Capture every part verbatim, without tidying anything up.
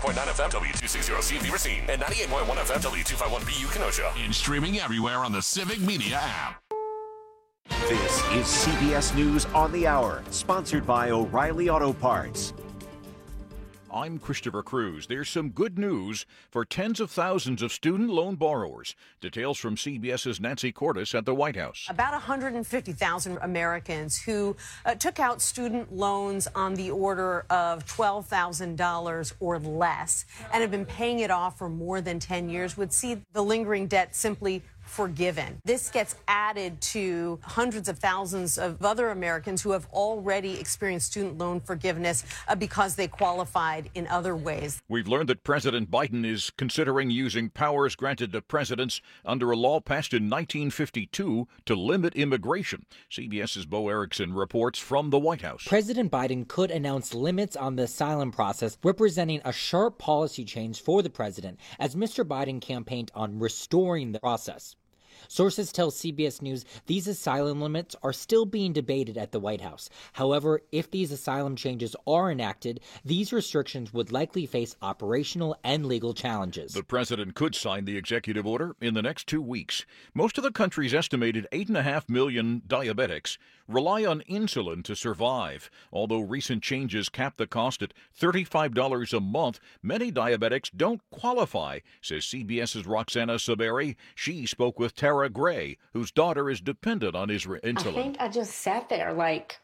point nine F M, W two sixty C V Racine, and ninety-eight point one F M, W two fifty-one B U Kenosha. And streaming everywhere on the Civic Media app. This is C B S News on the Hour, sponsored by O'Reilly Auto Parts. I'm Christopher Cruz. There's some good news for tens of thousands of student loan borrowers. Details from CBS's Nancy Cordes at the White House. About one hundred fifty thousand Americans who uh, took out student loans on the order of twelve thousand dollars or less and have been paying it off for more than ten years would see the lingering debt simply forgiven. This gets added to hundreds of thousands of other Americans who have already experienced student loan forgiveness uh, because they qualified in other ways. We've learned that President Biden is considering using powers granted to presidents under a law passed in nineteen fifty-two to limit immigration. CBS's Bo Erickson reports from the White House. President Biden could announce limits on the asylum process, representing a sharp policy change for the president, as Mister Biden campaigned on restoring the process. Sources tell C B S News these asylum limits are still being debated at the White House. However, if these asylum changes are enacted, these restrictions would likely face operational and legal challenges. The president could sign the executive order in the next two weeks. Most of the country's estimated eight point five million diabetics rely on insulin to survive. Although recent changes cap the cost at thirty-five dollars a month, many diabetics don't qualify, says CBS's Roxana Saberi. She spoke with Tara Gray, whose daughter is dependent on his insulin. I think I just sat there like,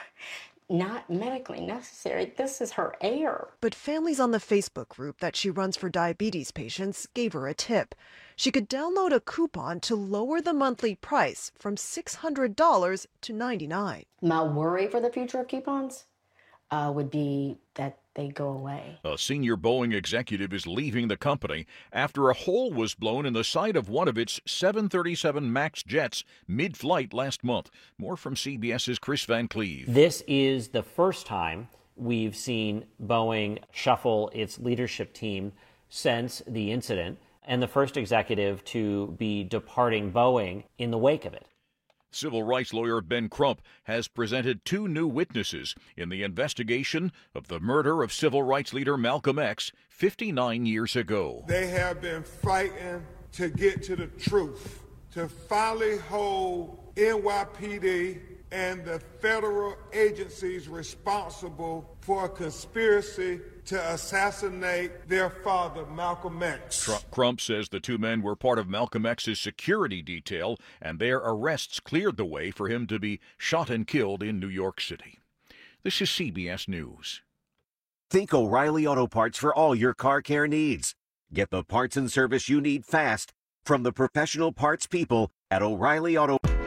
not medically necessary. This is her air. But families on the Facebook group that she runs for diabetes patients gave her a tip. She could download a coupon to lower the monthly price from six hundred dollars to ninety-nine dollars. My worry for the future of coupons uh, would be that they go away. A senior Boeing executive is leaving the company after a hole was blown in the side of one of its seven thirty-seven MAX jets mid-flight last month. More from CBS's Chris Van Cleve. This is the first time we've seen Boeing shuffle its leadership team since the incident, and the first executive to be departing Boeing in the wake of it. Civil rights lawyer Ben Crump has presented two new witnesses in the investigation of the murder of civil rights leader Malcolm X fifty-nine years ago. They have been fighting to get to the truth, to finally hold N Y P D and the federal agencies responsible for a conspiracy to assassinate their father, Malcolm X. Crump says the two men were part of Malcolm X's security detail, and their arrests cleared the way for him to be shot and killed in New York City. This is C B S News. Think O'Reilly Auto Parts for all your car care needs. Get the parts and service you need fast from the professional parts people at O'Reilly Auto Parts.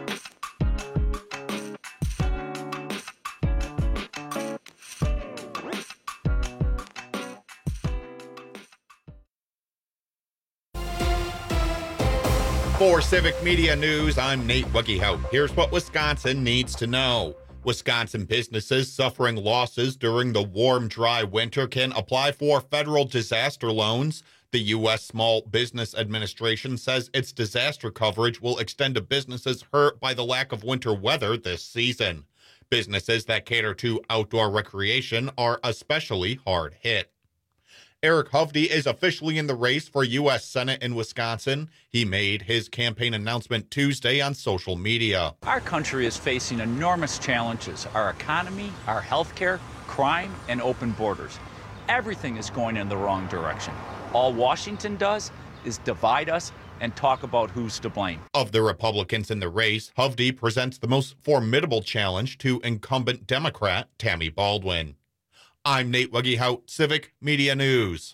For Civic Media News, I'm Nate Wuggehout. Here's what Wisconsin needs to know. Wisconsin businesses suffering losses during the warm, dry winter can apply for federal disaster loans. The U S Small Business Administration says its disaster coverage will extend to businesses hurt by the lack of winter weather this season. Businesses that cater to outdoor recreation are especially hard hit. Eric Hovde is officially in the race for U S Senate in Wisconsin. He made his campaign announcement Tuesday on social media. Our country is facing enormous challenges. Our economy, our health care, crime, and open borders. Everything is going in the wrong direction. All Washington does is divide us and talk about who's to blame. Of the Republicans in the race, Hovde presents the most formidable challenge to incumbent Democrat Tammy Baldwin. I'm Nate Wuggehout, Civic Media News.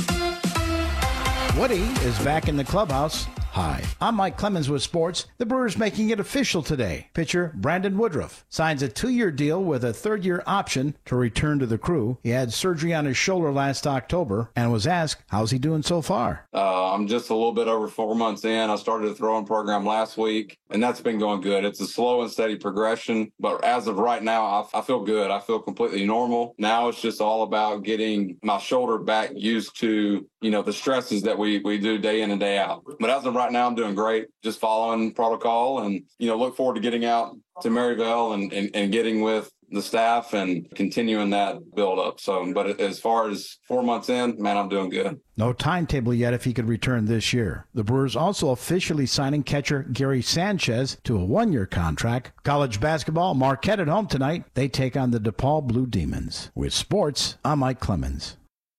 Woody is back in the clubhouse. Hi, I'm Mike Clemens with sports. The Brewers making it official today. Pitcher Brandon Woodruff signs a two-year deal with a third-year option to return to the crew. He had surgery on his shoulder last October and was asked, how's he doing so far? Uh, I'm just a little bit over four months in. I started the throwing program last week, and that's been going good. It's a slow and steady progression, but as of right now, I, I feel good. I feel completely normal. Now it's just all about getting my shoulder back used to, you know, the stresses that we, we do day in and day out. But as of right now, I'm doing great, just following protocol, and, you know, look forward to getting out to Maryville and, and, and getting with the staff and continuing that build up. So, but as far as four months in, man, I'm doing good. No timetable yet if he could return this year. The Brewers also officially signing catcher Gary Sanchez to a one-year contract. College basketball, Marquette at home tonight. They take on the DePaul Blue Demons. With sports, I'm Mike Clemens.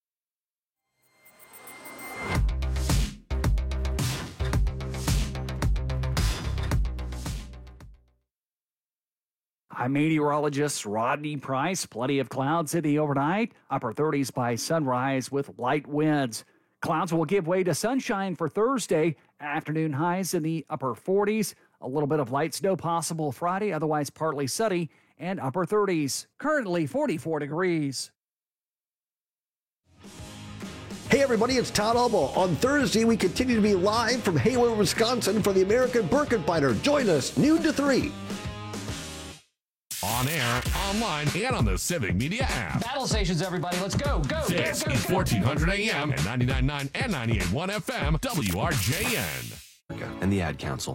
I'm meteorologist Rodney Price. Plenty of clouds in the overnight. Upper thirties by sunrise with light winds. Clouds will give way to sunshine for Thursday. Afternoon highs in the upper forties. A little bit of light snow possible Friday, otherwise partly sunny and upper thirties. Currently forty-four degrees. Hey everybody, it's Todd Albo. On Thursday, we continue to be live from Hayward, Wisconsin for the American Birkenbinder. Join us, noon to three. On air, online, and on the Civic Media app. Battle stations, everybody. Let's go, go, This go, go, is go. fourteen hundred A M and ninety-nine point nine and ninety-eight point one F M, W R J N. And the Ad Council.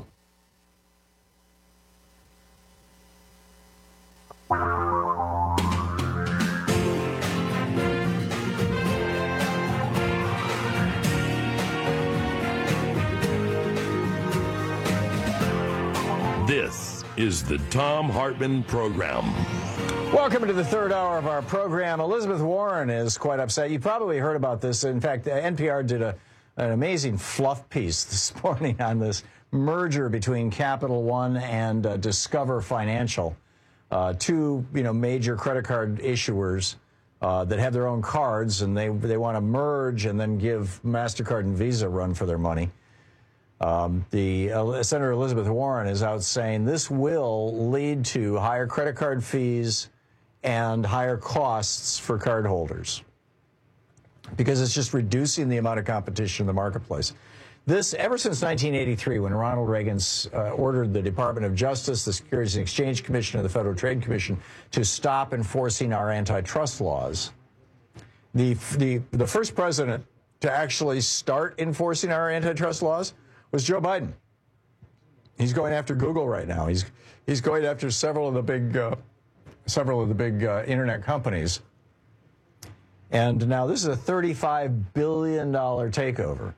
This is the Thom Hartmann Program. Welcome to the third hour of our program. Elizabeth Warren is quite upset. You probably heard about this. In fact, N P R did a, an amazing fluff piece this morning on this merger between Capital One and uh, Discover Financial, uh, two you know major credit card issuers uh, that have their own cards, and they they want to merge and then give MasterCard and Visa a run for their money. Um, the uh, Senator Elizabeth Warren is out saying this will lead to higher credit card fees and higher costs for cardholders because it's just reducing the amount of competition in the marketplace. This, ever since nineteen eighty-three, when Ronald Reagan uh, ordered the Department of Justice, the Securities and Exchange Commission, and the Federal Trade Commission to stop enforcing our antitrust laws, the, the, the first president to actually start enforcing our antitrust laws was Joe Biden. He's going after Google right now. He's he's going after several of the big uh, several of the big uh, internet companies. And now this is a thirty-five billion dollars takeover.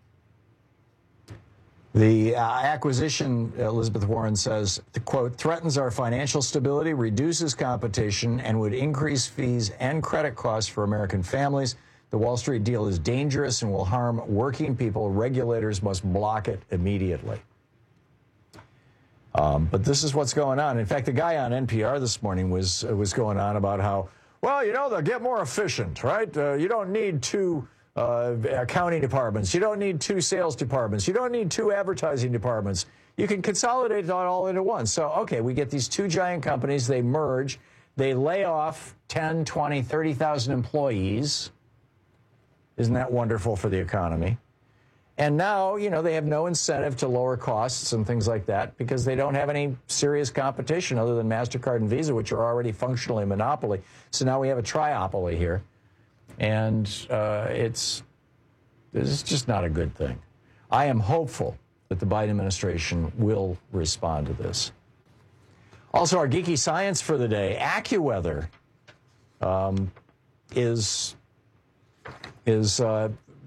The uh, acquisition, Elizabeth Warren says, the quote, threatens our financial stability, reduces competition, and would increase fees and credit costs for American families. The Wall Street deal is dangerous and will harm working people. Regulators must block it immediately. Um, but this is what's going on. In fact, the guy on N P R this morning was uh, was going on about how, well, you know, they'll get more efficient, right? Uh, you don't need two uh, accounting departments. You don't need two sales departments. You don't need two advertising departments. You can consolidate it all into one. So, okay, we get these two giant companies. They merge. They lay off ten, twenty, thirty thousand employees. Isn't that wonderful for the economy? And now, you know, they have no incentive to lower costs and things like that because they don't have any serious competition other than MasterCard and Visa, which are already functionally a monopoly. So now we have a triopoly here. And uh, it's, it's just not a good thing. I am hopeful that the Biden administration will respond to this. Also, our geeky science for the day, AccuWeather, um, is... is uh,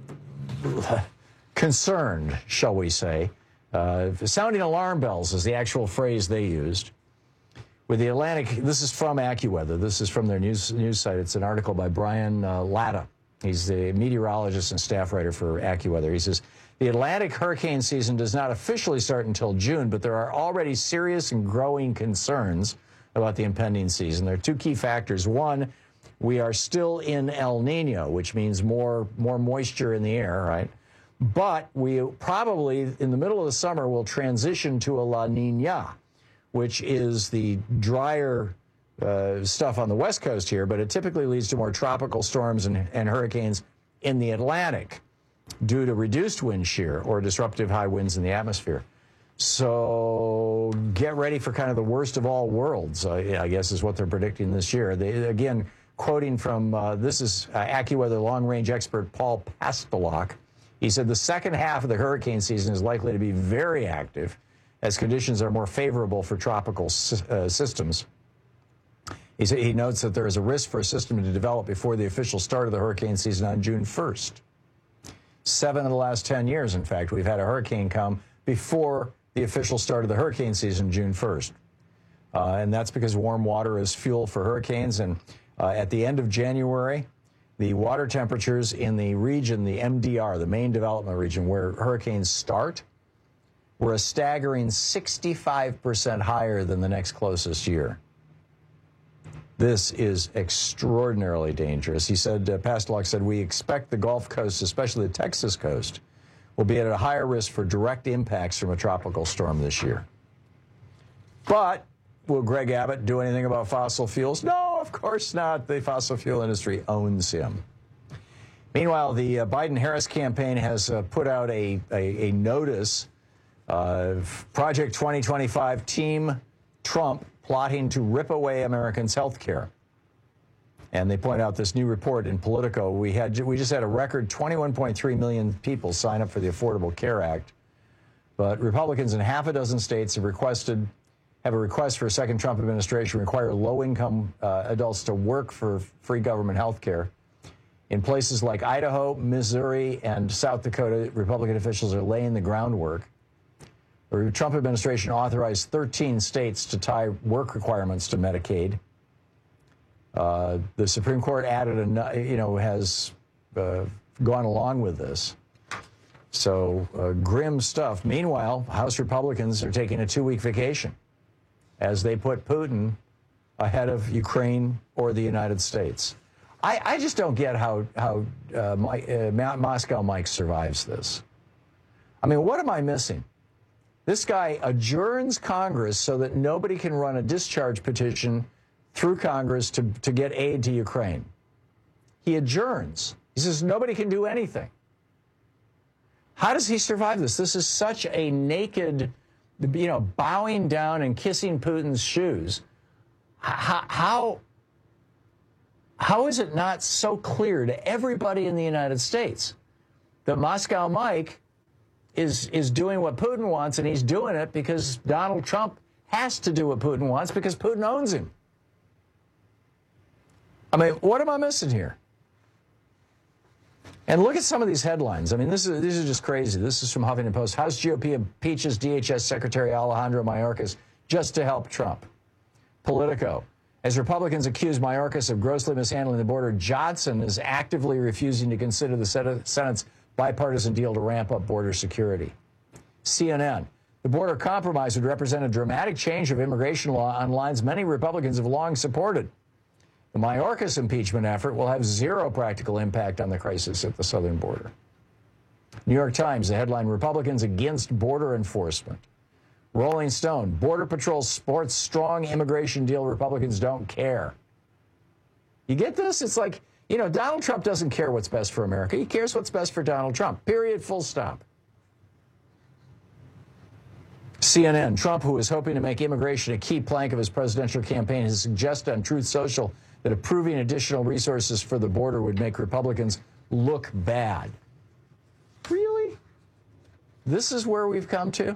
concerned, shall we say. Uh, sounding alarm bells is the actual phrase they used. With the Atlantic, this is from AccuWeather. This is from their news news site. It's an article by Brian uh, Latta. He's the meteorologist and staff writer for AccuWeather. He says, the Atlantic hurricane season does not officially start until June, but there are already serious and growing concerns about the impending season. There are two key factors. One, we are still in El Nino, which means more, more moisture in the air, right? But we probably, in the middle of the summer, will transition to a La Nina, which is the drier uh, stuff on the West Coast here, but it typically leads to more tropical storms and, and hurricanes in the Atlantic due to reduced wind shear or disruptive high winds in the atmosphere. So get ready for kind of the worst of all worlds, uh, I guess is what they're predicting this year. They, again, quoting from, uh, this is uh, AccuWeather long-range expert Paul Pastelok. He said the second half of the hurricane season is likely to be very active as conditions are more favorable for tropical uh, systems. He, he notes that there is a risk for a system to develop before the official start of the hurricane season on June first. Seven of the last ten years, in fact, we've had a hurricane come before the official start of the hurricane season, June first. Uh, and that's because warm water is fuel for hurricanes. And uh, at the end of January, the water temperatures in the region, the M D R, the main development region where hurricanes start, were a staggering sixty-five percent higher than the next closest year. This is extraordinarily dangerous. He said, uh, Pastelok said, we expect the Gulf Coast, especially the Texas coast, will be at a higher risk for direct impacts from a tropical storm this year. But will Greg Abbott do anything about fossil fuels? No, of course not. The fossil fuel industry owns him. Meanwhile, the uh, Biden-Harris campaign has uh, put out a, a, a notice of Project twenty twenty-five Team Trump plotting to rip away Americans' health care. And they point out this new report in Politico. We had we just had a record twenty-one point three million people sign up for the Affordable Care Act. But Republicans in half a dozen states have requested have a request for a second Trump administration require low-income uh, adults to work for free government health care. In places like Idaho, Missouri, and South Dakota, Republican officials are laying the groundwork. The Trump administration authorized thirteen states to tie work requirements to Medicaid. Uh, the Supreme Court added, a, you know, has uh, gone along with this. So uh, grim stuff. Meanwhile, House Republicans are taking a two-week vacation as they put Putin ahead of Ukraine or the United States. I, I just don't get how how uh, my, uh, Moscow Mike survives this. I mean, what am I missing? This guy adjourns Congress so that nobody can run a discharge petition through Congress to, to get aid to Ukraine. He adjourns. He says nobody can do anything. How does he survive this? This is such a naked, you know, bowing down and kissing Putin's shoes. How, how, how is it not so clear to everybody in the United States that Moscow Mike is is doing what Putin wants, and he's doing it because Donald Trump has to do what Putin wants because Putin owns him? I mean, what am I missing here? And look at some of these headlines. I mean, this is these are just crazy. This is from Huffington Post. House G O P impeaches D H S Secretary Alejandro Mayorkas just to help Trump. Politico. As Republicans accuse Mayorkas of grossly mishandling the border, Johnson is actively refusing to consider the Senate's bipartisan deal to ramp up border security. C N N. The border compromise would represent a dramatic change of immigration law on lines many Republicans have long supported. The Mayorkas impeachment effort will have zero practical impact on the crisis at the southern border. New York Times, the headline, Republicans against border enforcement. Rolling Stone, Border Patrol sports strong immigration deal, Republicans don't care. You get this? It's like, you know, Donald Trump doesn't care what's best for America. He cares what's best for Donald Trump. Period, full stop. C N N, Trump, who is hoping to make immigration a key plank of his presidential campaign, has suggested on Truth Social that approving additional resources for the border would make Republicans look bad. Really? This is where we've come to?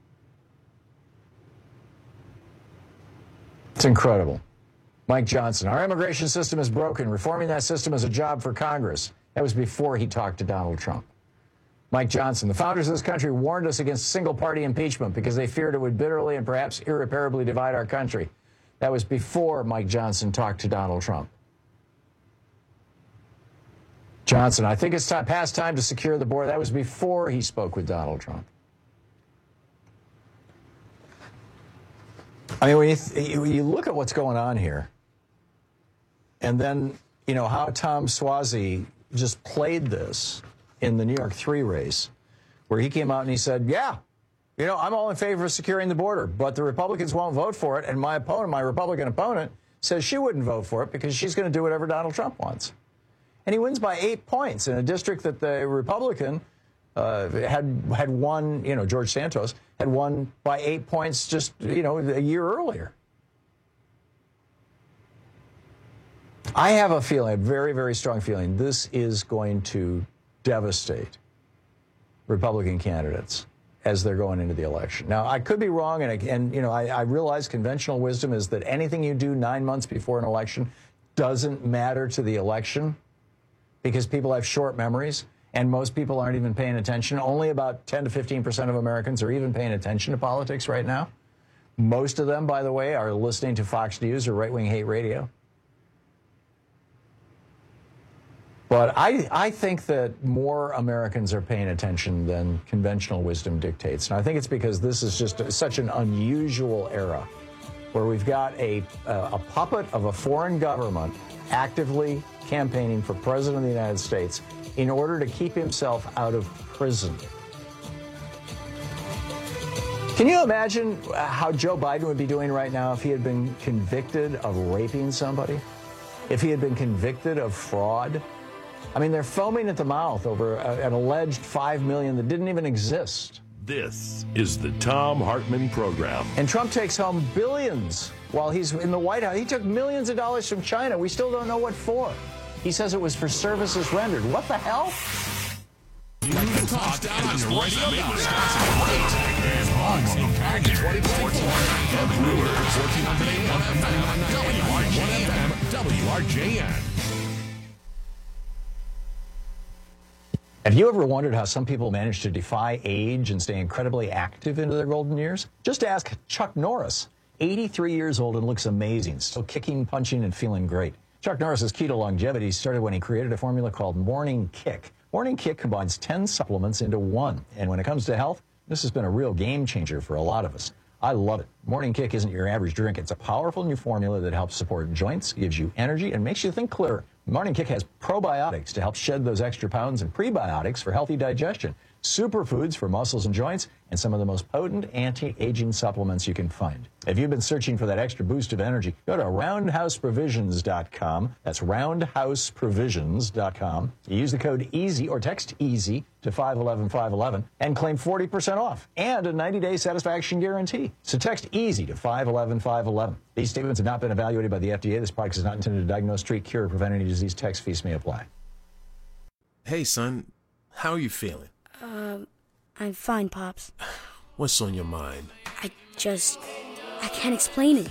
It's incredible. Mike Johnson, our immigration system is broken. Reforming that system is a job for Congress. That was before he talked to Donald Trump. Mike Johnson, the founders of this country warned us against single-party impeachment because they feared it would bitterly and perhaps irreparably divide our country. That was before Mike Johnson talked to Donald Trump. Johnson, I think it's time, past time to secure the border. That was before he spoke with Donald Trump. I mean, when you, th- you look at what's going on here, and then, you know, how Tom Suozzi just played this in the New York three race, where he came out and he said, yeah, you know, I'm all in favor of securing the border, but the Republicans won't vote for it, and my opponent, my Republican opponent, says she wouldn't vote for it because she's going to do whatever Donald Trump wants. And he wins by eight points in a district that the Republican uh, had had won, you know, George Santos had won by eight points just, you know, a year earlier. I have a feeling, a very, very strong feeling, this is going to devastate Republican candidates. as they're going into the election. Now, I could be wrong, and, I, and you know, I, I realize conventional wisdom is that anything you do nine months before an election doesn't matter to the election because people have short memories, and most people aren't even paying attention. Only about ten to fifteen percent of Americans are even paying attention to politics right now. Most of them, by the way, are listening to Fox News or right-wing hate radio. But I, I think that more Americans are paying attention than conventional wisdom dictates. And I think it's because this is just a, such an unusual era where we've got a, a, a puppet of a foreign government actively campaigning for president of the United States in order to keep himself out of prison. Can you imagine how Joe Biden would be doing right now if he had been convicted of raping somebody? If he had been convicted of fraud? I mean, they're foaming at the mouth over a, an alleged five million dollars that didn't even exist. This is the Thom Hartmann Program. And Trump takes home billions while he's in the White House. He took millions of dollars from China. We still don't know what for. He says it was for services rendered. What the hell? You can talk down on your radio. Boxing package twenty-four. The Brewers, fourteen hundred A M W R J N. W R J N. Have you ever wondered how some people manage to defy age and stay incredibly active into their golden years? Just ask Chuck Norris, eighty-three years old and looks amazing, still kicking, punching, and feeling great. Chuck Norris's keto longevity started when he created a formula called Morning Kick. Morning Kick combines ten supplements into one. And when it comes to health, this has been a real game changer for a lot of us. I love it. Morning Kick isn't your average drink. It's a powerful new formula that helps support joints, gives you energy, and makes you think clearer. Morning Kick has probiotics to help shed those extra pounds and prebiotics for healthy digestion, superfoods for muscles and joints, and some of the most potent anti-aging supplements you can find. If you've been searching for that extra boost of energy, go to roundhouse provisions dot com. That's roundhouse provisions dot com. You use the code EASY or text EASY to five one one five one one and claim forty percent off and a ninety-day satisfaction guarantee. So text EASY to five one one five one one. These statements have not been evaluated by the F D A. This product is not intended to diagnose, treat, cure, or prevent any disease. Text fees may apply. Hey, son. How are you feeling? Um, I'm fine, Pops. What's on your mind? I just... I can't explain it.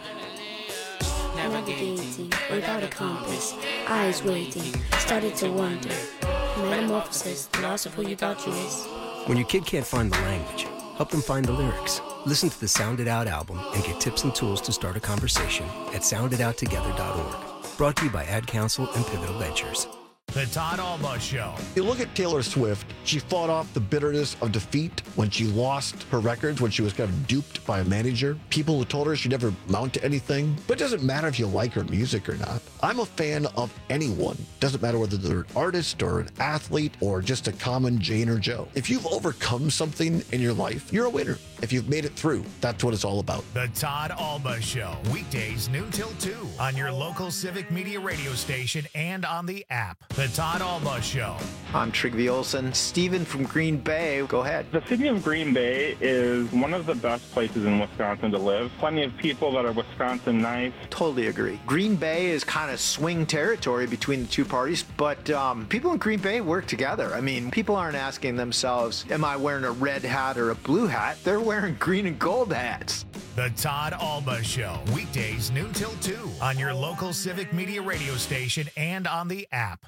Navigating without a compass, eyes waiting, started to wonder. Metamorphosis, the loss of who you thought you was. When your kid can't find the language, help them find the lyrics. Listen to the Sound It Out album and get tips and tools to start a conversation at sound it out together dot org. Brought to you by Ad Council and Pivotal Ventures. The Todd Alba Show. You look at Taylor Swift, she fought off the bitterness of defeat when she lost her records, when she was kind of duped by a manager. People who told her she'd never mount to anything. But it doesn't matter if you like her music or not. I'm a fan of anyone. Doesn't matter whether they're an artist or an athlete or just a common Jane or Joe. If you've overcome something in your life, you're a winner. If you've made it through, that's what it's all about. The Todd Alba Show. Weekdays noon till two on your local Civic Media radio station and on the app. The Todd Alba Show. I'm Trygve Olsen. Steven from Green Bay. Go ahead. The city of Green Bay is one of the best places in Wisconsin to live. Plenty of people that are Wisconsin nice. Totally agree. Green Bay is kind of swing territory between the two parties, but um, people in Green Bay work together. I mean, people aren't asking themselves, am I wearing a red hat or a blue hat? They're wearing green and gold hats. The Todd Alba Show. Weekdays noon till two on your local Civic Media radio station and on the app.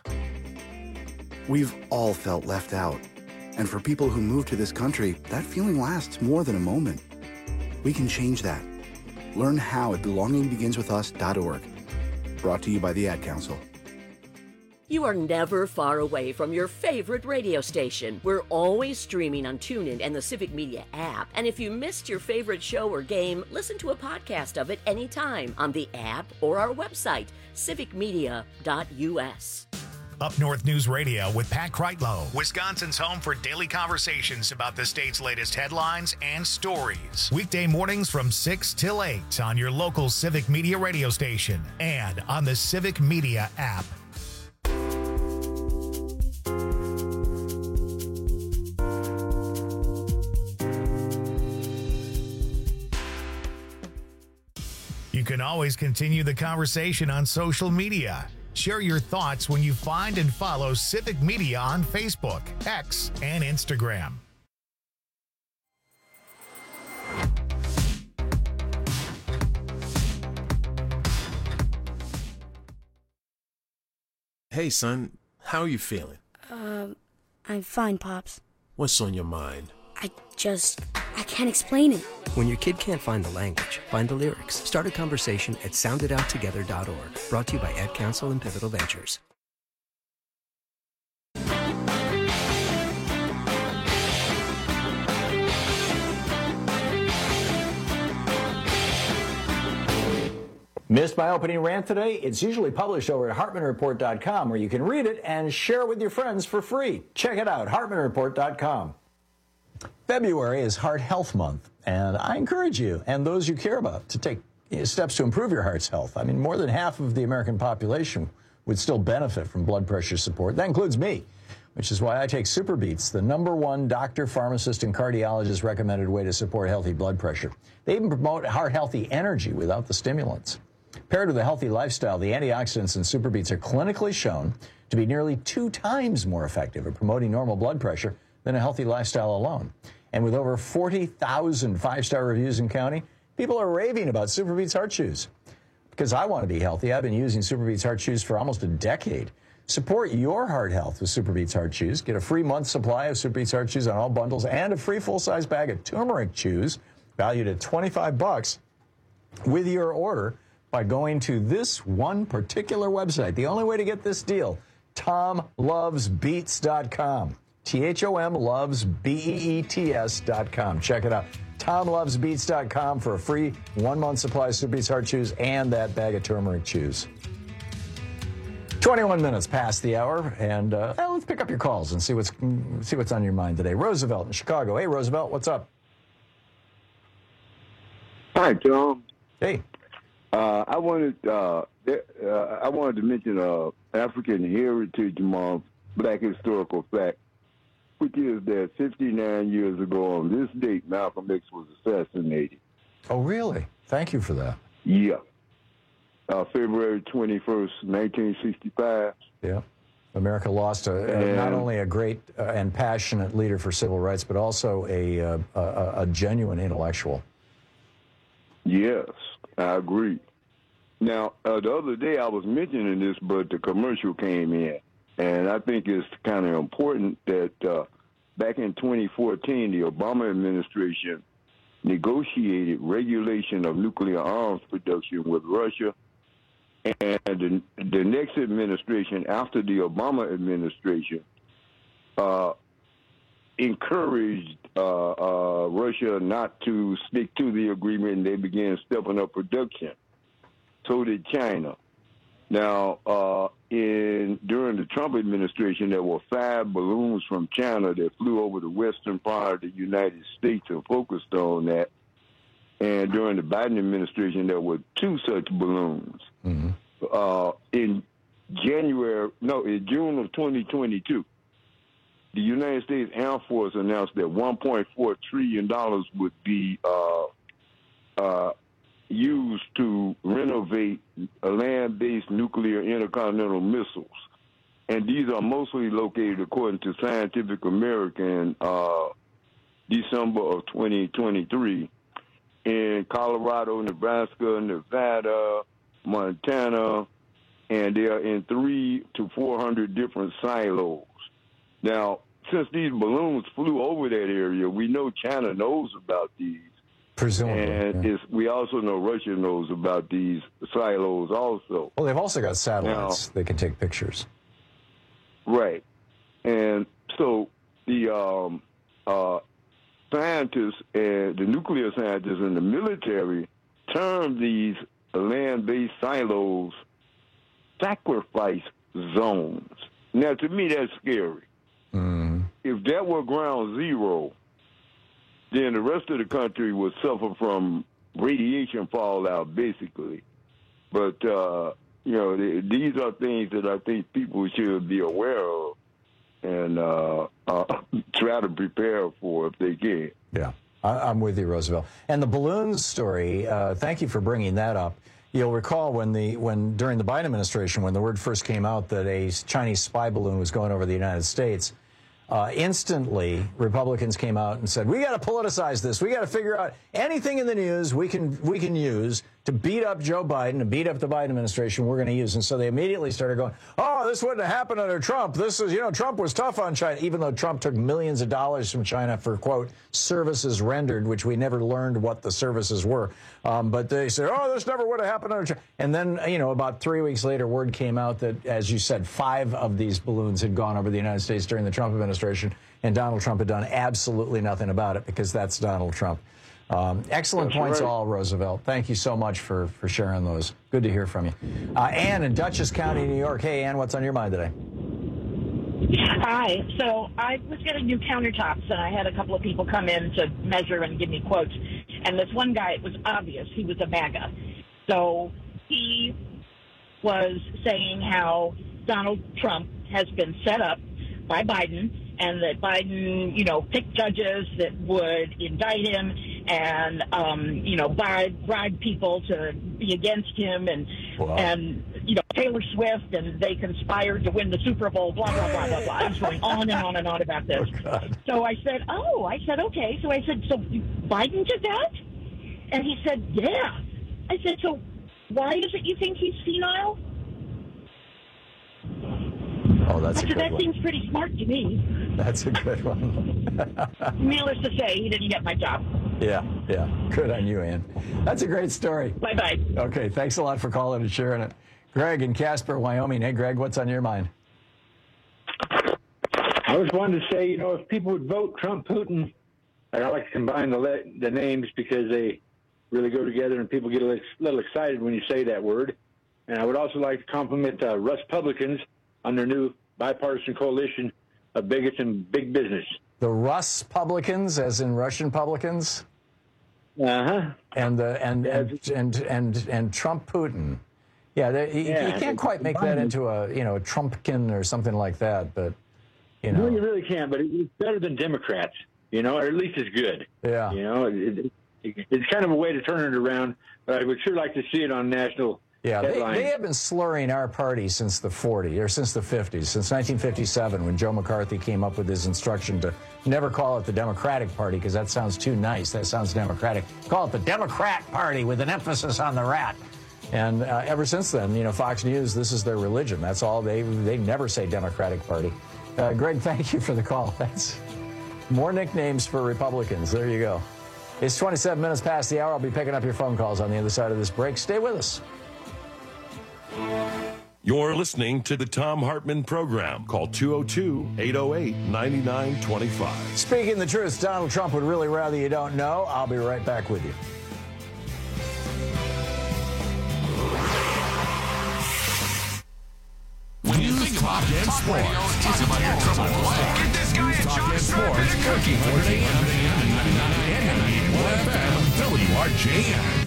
We've all felt left out. And for people who move to this country, that feeling lasts more than a moment. We can change that. Learn how at belonging begins with us dot org. Brought to you by the Ad Council. You are never far away from your favorite radio station. We're always streaming on TuneIn and the Civic Media app. And if you missed your favorite show or game, listen to a podcast of it anytime on the app or our website, civic media dot u s. Up North News Radio with Pat Kreitlow, Wisconsin's home for daily conversations about the state's latest headlines and stories. Weekday mornings from six till eight on your local Civic Media radio station and on the Civic Media app. You can always continue the conversation on social media. Share your thoughts when you find and follow Civic Media on Facebook, X, and Instagram. Hey, son, how are you feeling? Um, I'm fine, Pops. What's on your mind? I just, I can't explain it. When your kid can't find the language, find the lyrics. Start a conversation at sound it out together dot org. Brought to you by Ad Council and Pivotal Ventures. Missed my opening rant today? It's usually published over at Hartman Report dot com, where you can read it and share it with your friends for free. Check it out, Hartman Report dot com. February is Heart Health Month, and I encourage you and those you care about to take steps to improve your heart's health. I mean, more than half of the American population would still benefit from blood pressure support. That includes me, which is why I take SuperBeets, the number one doctor, pharmacist, and cardiologist recommended way to support healthy blood pressure. They even promote heart-healthy energy without the stimulants. Paired with a healthy lifestyle, the antioxidants in SuperBeets are clinically shown to be nearly two times more effective at promoting normal blood pressure than a healthy lifestyle alone. And with over forty thousand five-star reviews and counting, people are raving about SuperBeets Heart Chews. Because I want to be healthy, I've been using SuperBeets Heart Chews for almost a decade. Support your heart health with SuperBeets Heart Chews. Get a free month supply of SuperBeets Heart Chews on all bundles and a free full-size bag of turmeric chews valued at twenty-five bucks with your order by going to this one particular website. The only way to get this deal, tom loves beets dot com. T H O M loves B E E T S dot com. Check it out. tom loves beets dot com for a free one-month supply of SuperBeets Heart Chews and that bag of turmeric chews. twenty-one minutes past the hour, and uh, well, let's pick up your calls and see what's see what's on your mind today. Roosevelt in Chicago. Hey, Roosevelt, what's up? Hi, Tom. Hey. Uh, I wanted uh, uh, I wanted to mention uh, African Heritage Month, Black Historical Fact, which is that fifty-nine years ago on this date, Malcolm X was assassinated. Oh, really? Thank you for that. Yeah. Uh, February twenty-first, nineteen sixty-five. Yeah. America lost a, a, not only a great uh, and passionate leader for civil rights, but also a, uh, a, a genuine intellectual. Yes, I agree. Now, uh, the other day I was mentioning this, but the commercial came in. And I think it's kind of important that uh, back in twenty fourteen, the Obama administration negotiated regulation of nuclear arms production with Russia. And the, the next administration, after the Obama administration, uh, encouraged uh, uh, Russia not to stick to the agreement, and they began stepping up production. So did China. Now, uh, in during the Trump administration, there were five balloons from China that flew over the western part of the United States and focused on that. And during the Biden administration, there were two such balloons. Mm-hmm. Uh, in January, no, in June of twenty twenty-two, the United States Air Force announced that one point four trillion dollars would be uh, uh, used to renovate land-based nuclear intercontinental missiles. And these are mostly located, according to Scientific American, uh, December of twenty twenty-three, in Colorado, Nebraska, Nevada, Montana, and they are in three to four hundred different silos. Now, since these balloons flew over that area, we know China knows about these. Presumably. And Yeah. it's, we also know Russia knows about these silos also. Well, they've also got satellites. Now, they can take pictures. Right. And so the um, uh, scientists, and the nuclear scientists and the military term these land-based silos sacrifice zones. Now, to me, that's scary. Mm. If that were ground zero, then the rest of the country would suffer from radiation fallout, basically. But, uh, you know, th- these are things that I think people should be aware of and uh, uh, try to prepare for if they can. Yeah, I- I'm with you, Roosevelt. And the balloons story, uh, thank you for bringing that up. You'll recall when the when during the Biden administration, when the word first came out that a Chinese spy balloon was going over the United States, uh, instantly Republicans came out and said, "We got to politicize this. We got to figure out anything in the news we can we can use to beat up Joe Biden, to beat up the Biden administration, we're going to use. And so they immediately started going, oh, this wouldn't have happened under Trump. This is, you know, Trump was tough on China, even though Trump took millions of dollars from China for, quote, services rendered, which we never learned what the services were. Um, but they said, oh, this never would have happened under China. And then, you know, about three weeks later, word came out that, as you said, five of these balloons had gone over the United States during the Trump administration, and Donald Trump had done absolutely nothing about it because that's Donald Trump. Um, excellent That's points right. all, Roosevelt. Thank you so much for, for sharing those. Good to hear from you. Uh, Ann in Dutchess County, New York. Hey, Ann, what's on your mind today? Hi. So I was getting new countertops, and I had a couple of people come in to measure and give me quotes. And this one guy, it was obvious he was a MAGA. So he was saying how Donald Trump has been set up by Biden, and that Biden, you know, picked judges that would indict him and, um, you know, bribe, bribe people to be against him, and, wow. and you know, Taylor Swift, and they conspired to win the Super Bowl, blah, blah, blah, blah, blah. I was going on and on and on about this. Oh, so I said, oh, I said, okay. So I said, so Biden did that? And he said, yeah. I said, so why is it you think he's senile? Oh, that's I a said, good that one. seems pretty smart to me. That's a good one. Needless to say, he didn't get my job. Yeah, yeah. Good on you, Ann. That's a great story. Bye-bye. Okay, thanks a lot for calling and sharing it. Greg in Casper, Wyoming. Hey, Greg, what's on your mind? I was wanting to say, you know, if people would vote Trump, Putin, I don't like to combine the, le- the names because they really go together and people get a little, little excited when you say that word. And I would also like to compliment uh, Russ-Publicans on their new bipartisan coalition of bigots and big business. The Russ-Publicans, as in Russian publicans? Uh-huh. And, the, and, and, and, and, and Trump Putin. Yeah, they, you, yeah, you can't quite make that into a, you know, a Trumpkin or something like that, but, you know. No, you really can't, but it's better than Democrats, you know, or at least it's good. Yeah. You know, it, it, it's kind of a way to turn it around, but I would sure like to see it on national Yeah, they, they have been slurring our party since the forties, or since the fifties, since nineteen fifty-seven, when Joe McCarthy came up with his instruction to never call it the Democratic Party, because that sounds too nice. That sounds democratic. Call it the Democrat Party with an emphasis on the rat. And uh, ever since then, you know, Fox News, this is their religion. That's all. They they never say Democratic Party. Uh, Greg, thank you for the call. That's more nicknames for Republicans. There you go. It's twenty-seven minutes past the hour. I'll be picking up your phone calls on the other side of this break. Stay with us. You're listening to the Thom Hartmann Program. Call two oh two, eight oh eight, nine nine two five. Speaking the truth, Donald Trump would really rather you don't know. I'll be right back with you. When you think about Talk Sports, talk about your trouble play. Get this guy a John Sports cookie. four a m and ninety-one F M W R J N.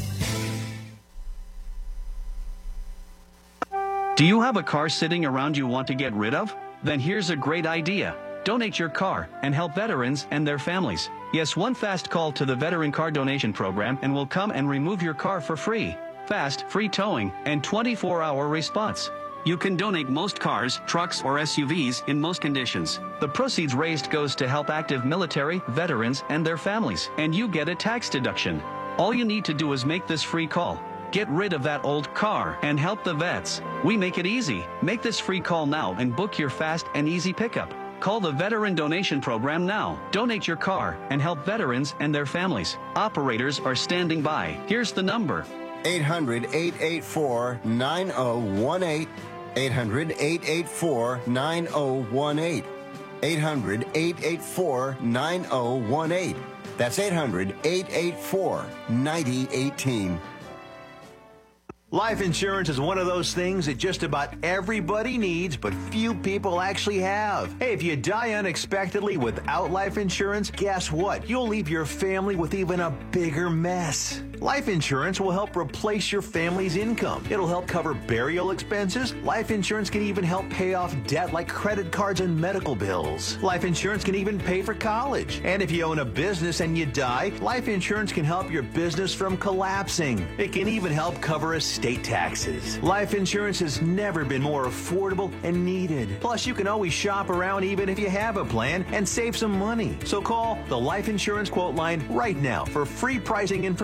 Do you have a car sitting around you want to get rid of? Then here's a great idea. Donate your car and help veterans and their families. Yes, one fast call to the Veteran Car Donation Program and we'll come and remove your car for free. Fast, free towing, and twenty-four hour response. You can donate most cars, trucks, or S U Vs in most conditions. The proceeds raised goes to help active military, veterans, and their families, and you get a tax deduction. All you need to do is make this free call. Get rid of that old car and help the vets. We make it easy. Make this free call now and book your fast and easy pickup. Call the Veteran Donation Program now. Donate your car and help veterans and their families. Operators are standing by. Here's the number. eight hundred, eight eight four, nine oh one eight. eight hundred, eight eight four, nine oh one eight. eight hundred, eight eight four, nine oh one eight. That's eight hundred, eight eight four, nine oh one eight. Life insurance is one of those things that just about everybody needs, but few people actually have. Hey, if you die unexpectedly without life insurance, guess what? You'll leave your family with even a bigger mess. Life insurance will help replace your family's income. It'll help cover burial expenses. Life insurance can even help pay off debt like credit cards and medical bills. Life insurance can even pay for college. And if you own a business and you die, life insurance can help your business from collapsing. It can even help cover estate taxes. Life insurance has never been more affordable and needed. Plus, you can always shop around even if you have a plan and save some money. So call the Life Insurance Quote Line right now for free pricing information.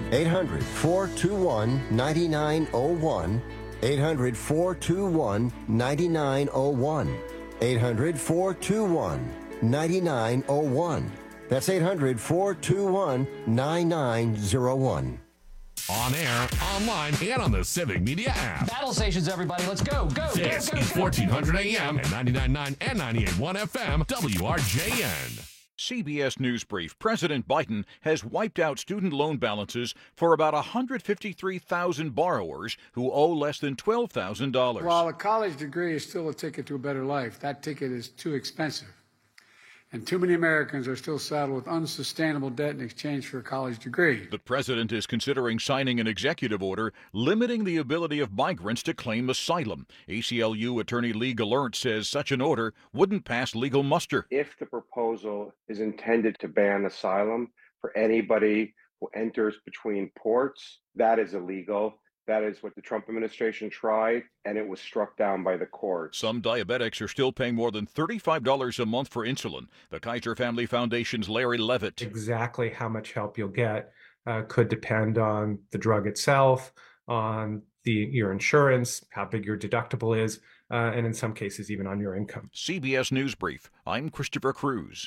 eight hundred, four two one, nine nine zero one. eight hundred, four two one, nine nine zero one. eight hundred, four two one, nine nine zero one. That's eight hundred, four two one, nine nine zero one. On air, online, and on the Civic Media app. Battle stations, everybody. Let's go, go, This go, go, is go. fourteen hundred A M and ninety-nine point nine and ninety-eight point one F M, W R J N. C B S News Brief. President Biden has wiped out student loan balances for about one hundred fifty-three thousand borrowers who owe less than twelve thousand dollars. While a college degree is still a ticket to a better life, that ticket is too expensive. And too many Americans are still saddled with unsustainable debt in exchange for a college degree. The president is considering signing an executive order limiting the ability of migrants to claim asylum. A C L U attorney Lee Gallant says such an order wouldn't pass legal muster. If the proposal is intended to ban asylum for anybody who enters between ports, that is illegal. That is what the Trump administration tried, and it was struck down by the court. Some diabetics are still paying more than thirty-five dollars a month for insulin. The Kaiser Family Foundation's Larry Levitt. Exactly how much help you'll get uh, could depend on the drug itself, on the your insurance, how big your deductible is, uh, and in some cases even on your income. C B S News Brief. I'm Christopher Cruz.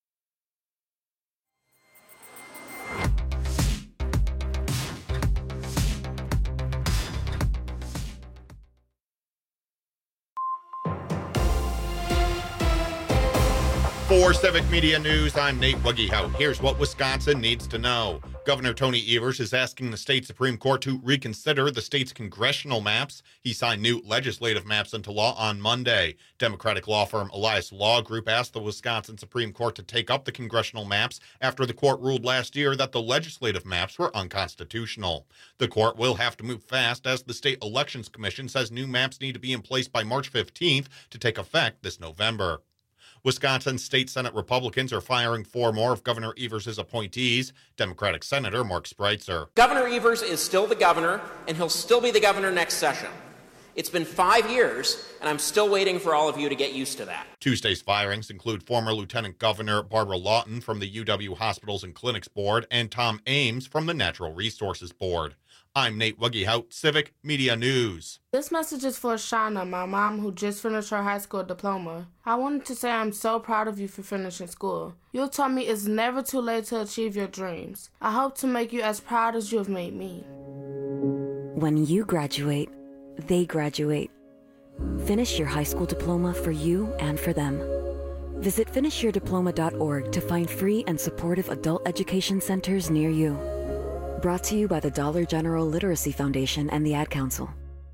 For Civic Media News, I'm Nate Wuggyhout. Here's what Wisconsin needs to know. Governor Tony Evers is asking the state Supreme Court to reconsider the state's congressional maps. He signed new legislative maps into law on Monday. Democratic law firm Elias Law Group asked the Wisconsin Supreme Court to take up the congressional maps after the court ruled last year that the legislative maps were unconstitutional. The court will have to move fast as the State Elections Commission says new maps need to be in place by March fifteenth to take effect this November. Wisconsin State Senate Republicans are firing four more of Governor Evers' appointees. Democratic Senator Mark Spreitzer. Governor Evers is still the governor, and he'll still be the governor next session. It's been five years, and I'm still waiting for all of you to get used to that. Tuesday's firings include former Lieutenant Governor Barbara Lawton from the U W Hospitals and Clinics Board and Tom Ames from the Natural Resources Board. I'm Nate Wuggyhout, Civic Media News. This message is for Shauna, my mom, who just finished her high school diploma. I wanted to say I'm so proud of you for finishing school. You taught me it's never too late to achieve your dreams. I hope to make you as proud as you have made me. When you graduate, they graduate. Finish your high school diploma for you and for them. Visit finish your diploma dot org to find free and supportive adult education centers near you. Brought to you by the Dollar General Literacy Foundation and the Ad Council.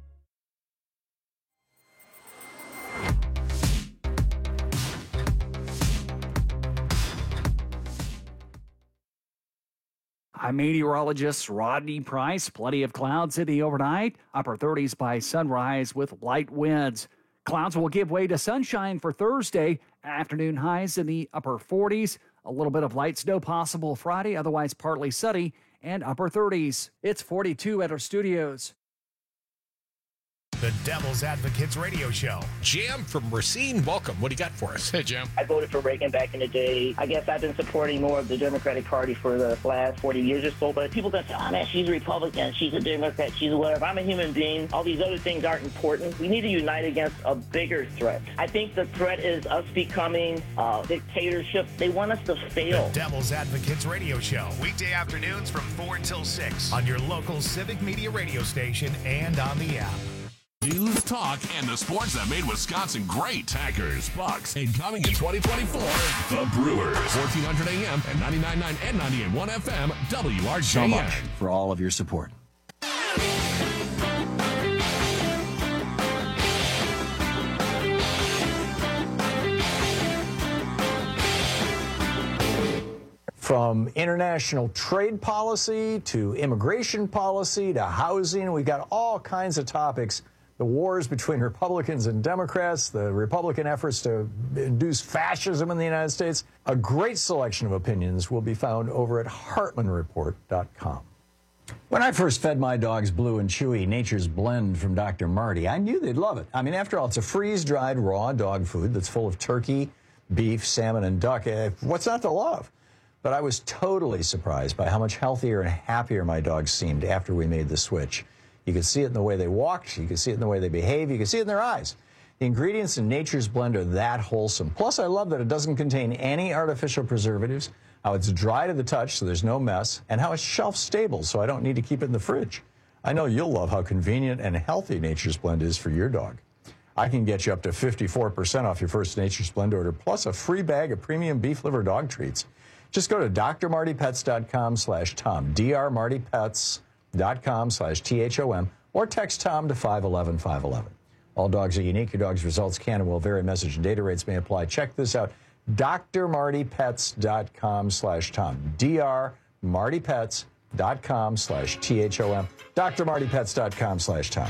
I'm meteorologist Rodney Price. Plenty of clouds in the overnight. Upper thirties by sunrise with light winds. Clouds will give way to sunshine for Thursday. Afternoon highs in the upper forties. A little bit of light snow possible Friday, otherwise partly sunny and upper thirties. It's forty-two at our studios. The Devil's Advocates Radio Show. Jim from Racine, welcome. What do you got for us? Hey, Jim. I voted for Reagan back in the day. I guess I've been supporting more of the Democratic Party for the last forty years or so, but people that say, oh man, she's a Republican, she's a Democrat, she's a whatever. I'm a human being. All these other things aren't important. We need to unite against a bigger threat. I think the threat is us becoming a dictatorship. They want us to fail. The Devil's Advocates Radio Show. Weekday afternoons from four until six on your local Civic Media radio station and on the app. News, talk, and the sports that made Wisconsin great. Packers, Bucks, and coming in twenty twenty-four, the Brewers. fourteen hundred A M and ninety-nine point nine and ninety-eight point one F M, W R J N. So much for all of your support. From international trade policy to immigration policy to housing, we've got all kinds of topics. The wars between Republicans and Democrats, the Republican efforts to induce fascism in the United States. A great selection of opinions will be found over at Hartman Report dot com. When I first fed my dogs Blue and Chewy Nature's Blend from Doctor Marty, I knew they'd love it. I mean, after all, it's a freeze-dried raw dog food that's full of turkey, beef, salmon, and duck. What's not to love? but I was totally surprised by how much healthier and happier my dogs seemed after we made the switch. You could see it in the way they walked. You could see it in the way they behave. You could see it in their eyes. The ingredients in Nature's Blend are that wholesome. Plus, I love that it doesn't contain any artificial preservatives, how it's dry to the touch so there's no mess, and how it's shelf stable so I don't need to keep it in the fridge. I know you'll love how convenient and healthy Nature's Blend is for your dog. I can get you up to fifty-four percent off your first Nature's Blend order, plus a free bag of premium beef liver dog treats. Just go to d r marty pets dot com slash tom, d r marty pets dot com slash T H O M, or text Tom to five one one five one one. All dogs are unique. Your dog's results can and will vary. Message and data rates may apply. Check this out, d r marty pets dot com slash tom, d r marty pets dot com slash T H O M, d r marty pets dot com slash tom.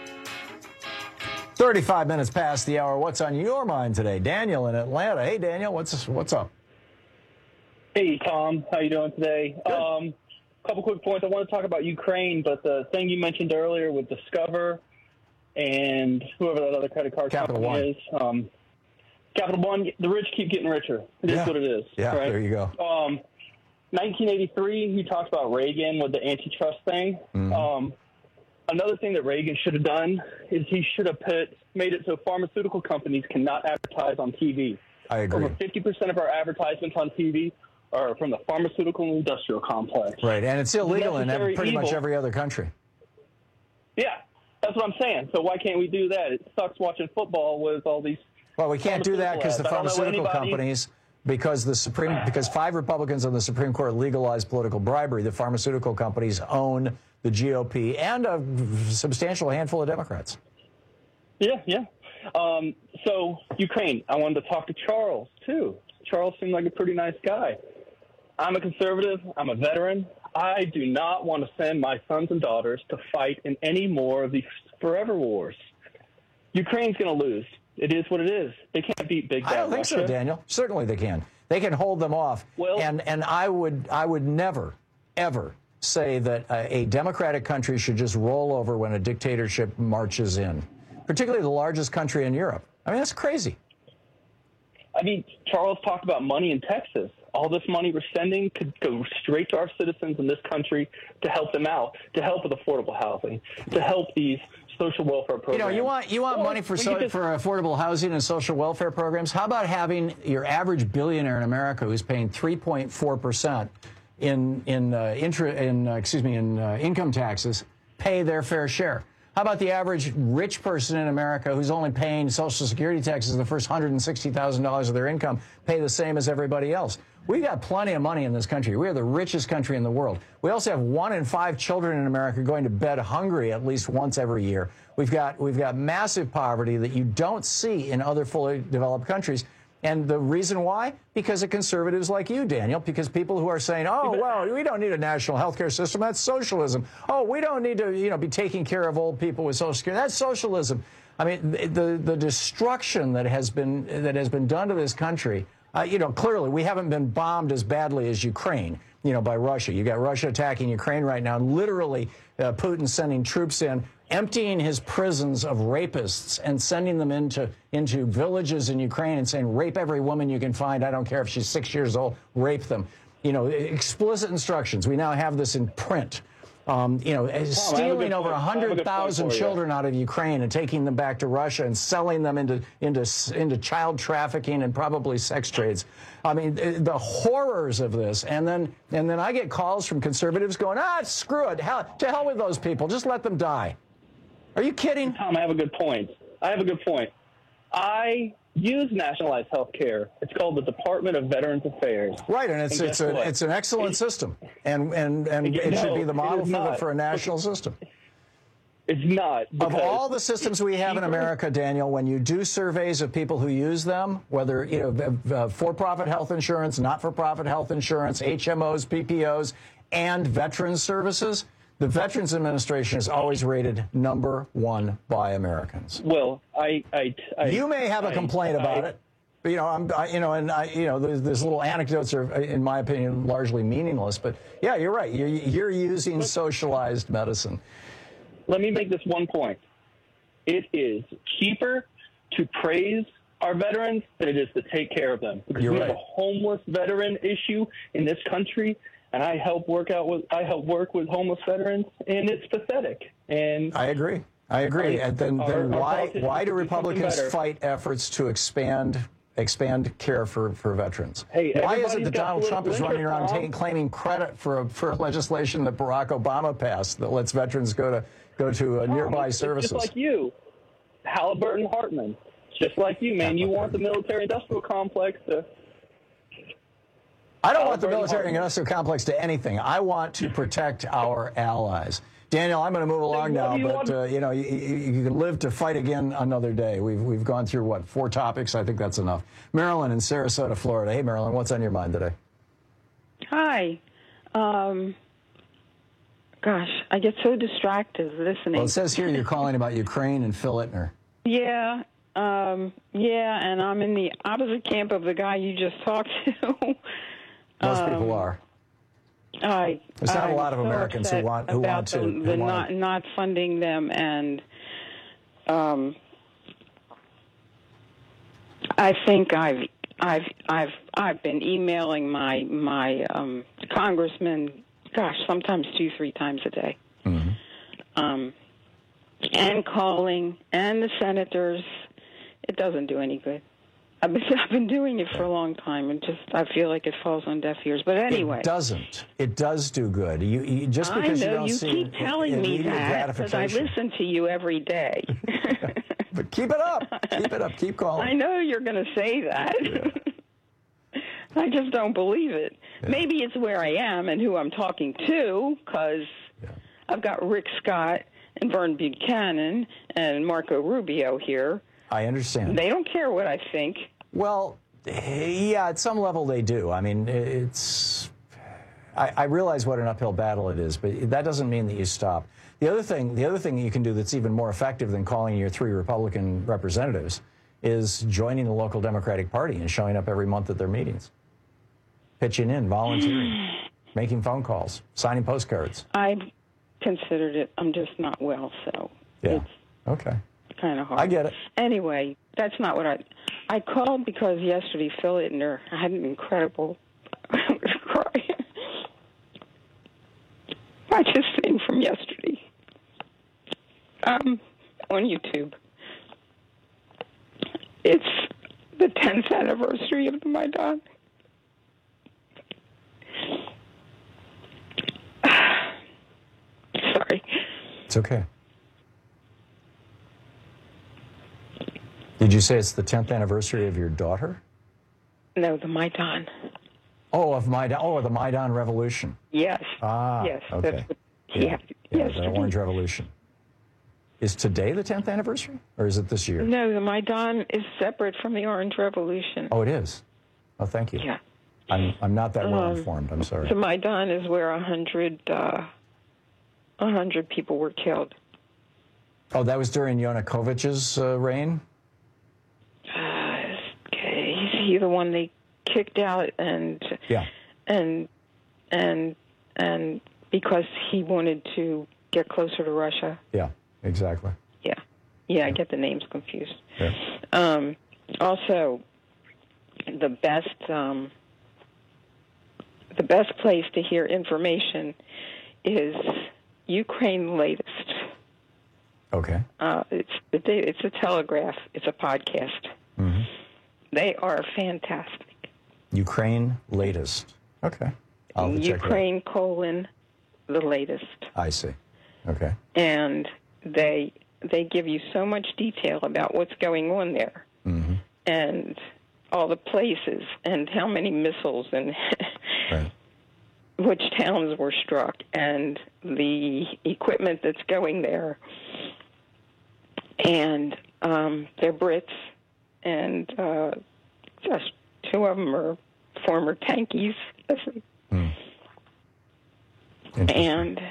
thirty-five minutes past the hour. What's on your mind today? Daniel in Atlanta. Hey, Daniel, what's what's up? Hey, Tom. How you doing today? A um, couple quick points. I want to talk about Ukraine, but the thing you mentioned earlier with Discover and whoever that other credit card Capital company One. is, um, Capital One, the rich keep getting richer. It Yeah. is what it is. Yeah, right? there you go. Um, nineteen eighty-three, he talked about Reagan with the antitrust thing. Mhm. Um, another thing that Reagan should have done is he should have put made it so pharmaceutical companies cannot advertise on T V. I agree. Over fifty percent of our advertisements on T V are from the pharmaceutical and industrial complex. Right, and it's illegal in Necessary every, pretty much evil. every other country. Yeah, that's what I'm saying. So why can't we do that? It sucks watching football with all these. Well, we can't do that because the pharmaceutical ads. I don't know pharmaceutical anybody- companies, because the Supreme, because five Republicans on the Supreme Court legalized political bribery, the pharmaceutical companies own the G O P and a substantial handful of Democrats. Yeah, yeah. Um, so Ukraine, I wanted to talk to Charles too. Charles seemed like a pretty nice guy. I'm a conservative. I'm a veteran. I do not want to send my sons and daughters to fight in any more of these forever wars. Ukraine's going to lose. It is what it is. They can't beat big bad I don't think Russia. so, Daniel. Certainly they can. They can hold them off. Well, and and I would I would never ever say that a, a democratic country should just roll over when a dictatorship marches in, particularly the largest country in Europe. I mean, that's crazy. I mean, Charles talked about money in Texas. All this money we're sending could go straight to our citizens in this country to help them out, to help with affordable housing, to help these social welfare programs. You know, you want you want Or money for we so, could just- for affordable housing and social welfare programs. How about having your average billionaire in America who's paying three point four percent in in uh, intra, in uh, excuse me in uh, income taxes pay their fair share? How about the average rich person in America who's only paying Social Security taxes the first one hundred sixty thousand dollars of their income pay the same as everybody else? We got plenty of money in this country. We are the richest country in the world. We also have one in five children in America going to bed hungry at least once every year. We've got we've got massive poverty that you don't see in other fully developed countries. And the reason why? Because of conservatives like you, Daniel, because people who are saying, oh, well, we don't need a national health care system. That's socialism. Oh, we don't need to, you know, be taking care of old people with Social Security. That's socialism. I mean, the the destruction that has been that has been done to this country, uh, you know, clearly we haven't been bombed as badly as Ukraine, you know, by Russia. You got Russia attacking Ukraine right now, and literally uh, Putin sending troops in, emptying his prisons of rapists and sending them into into villages in Ukraine and saying, rape every woman you can find. I don't care if she's six years old, rape them. You know, explicit instructions. We now have this in print. Um, you know, stealing over one hundred thousand children out of Ukraine and taking them back to Russia and selling them into into into child trafficking and probably sex trades. I mean, the horrors of this. And then and then I get calls from conservatives going, ah, screw it. Hell, to hell with those people. Just let them die. Are you kidding? Tom, I have a good point. I have a good point. I use nationalized health care. It's called the Department of Veterans Affairs. Right, and it's And it's guess a, what? it's an excellent system, and and and No, it should be the it model is for, the, not. for a national system. It's not. Of because all the systems we have in cheaper- America, Daniel, when you do surveys of people who use them, whether you know uh, for-profit health insurance, not-for-profit health insurance, H M Os, P P Os, and veterans services, the Veterans Administration is always rated number one by Americans. Well, I, I, I you may have a I- complaint about I- it. But, you know, I'm, I, you know, and I, you know, there's, there's little anecdotes are, in my opinion, largely meaningless. But yeah, you're right. You're, you're using socialized medicine. Let me make this one point. It is cheaper to praise our veterans than it is to take care of them. Because You're we right. have a homeless veteran issue in this country, and I help work out with I help work with homeless veterans, and it's pathetic. And I agree. I agree. And then, our- then our why politicians why do should do something Republicans better. fight efforts to expand expand care for, for veterans? Hey, why is it everybody's that got Donald Trump is political running around interest, taking, claiming credit for for legislation that Barack Obama passed that lets veterans go to go to uh, nearby It's services? Just like you, Halliburton Hartman. Just like you, man. You want the military-industrial complex to. I don't want the military industrial complex to anything. I want to protect our allies. Daniel, I'm going to move along now, you but want- uh, you know, you, you, you can live to fight again another day. We've we've gone through what four topics. I think that's enough. Marilyn in Sarasota, Florida. Hey, Marilyn, what's on your mind today? Hi. Um, gosh, I get so distracted listening. Well, it says here you're calling about Ukraine and Phil Ittner. Yeah, um, yeah, and I'm in the opposite camp of the guy you just talked to. Most Um, people are. I, There's not a I'm lot of so Americans who upset want- who about want to- the, who the want not not funding them, and um, I think I've I've I've I've been emailing my my um, congressman, gosh, sometimes two three times a day, mm-hmm. um, and calling, and the senators. It doesn't do any good. I've been, I've been doing it for a long time, and just I feel like it falls on deaf ears. But anyway, It doesn't. It does do good. You, you just because I know you don't you see keep telling me immediate that because I gratification. listen to you every day. But keep it up. Keep it up. Keep calling. I know you're going to say that. I just don't believe it. Yeah. Maybe it's where I am and who I'm talking to, because yeah. I've got Rick Scott and Vern Buchanan and Marco Rubio here. I understand. They don't care what I think. Well, yeah, at some level they do. I mean, it's. I, I realize what an uphill battle it is, but that doesn't mean that you stop. The other thing, the other thing you can do that's even more effective than calling your three Republican representatives is joining the local Democratic Party and showing up every month at their meetings, pitching in, volunteering, making phone calls, signing postcards. I've considered it. I'm just not well, so Yeah. Okay. it's kind of hard. I get it. Anyway, that's not what I... I called because yesterday Phil Ittner had an incredible... I was crying. Watch his thing from yesterday. Um, on YouTube. It's the tenth anniversary of the Maidan. Sorry. It's okay. Did you say it's the tenth anniversary of your daughter? No, the Maidan. Oh, of Maidan. Oh, the Maidan Revolution. Yes. Ah, yes. okay. That's what he Yeah, had yeah, yesterday. the Orange Revolution. Is today the tenth anniversary, or is it this year? No, the Maidan is separate from the Orange Revolution. Oh, it is. Oh, thank you. Yeah. I'm I'm not that well Um, informed. I'm sorry. The Maidan is where a hundred, uh, a hundred people were killed. Oh, that was during Yanukovych's uh, reign. Uh, okay, is he the one they kicked out and Yeah. and and and because he wanted to get closer to Russia? Yeah. Exactly. Yeah, yeah, I get the names confused. Yeah. Um, also, the best um, the best place to hear information is Ukraine Latest. Okay. Uh, it's it's a Telegraph. It's a podcast. Mm-hmm. They are fantastic. Ukraine latest. Okay. I'll have to check it out. Ukraine colon the latest, I see. Okay. and they they give you so much detail about what's going on there. Mm-hmm. And all the places and how many missiles and Right. which towns were struck and the equipment that's going there. And um, they're Brits, and uh, just two of them are former tankies. Mm. And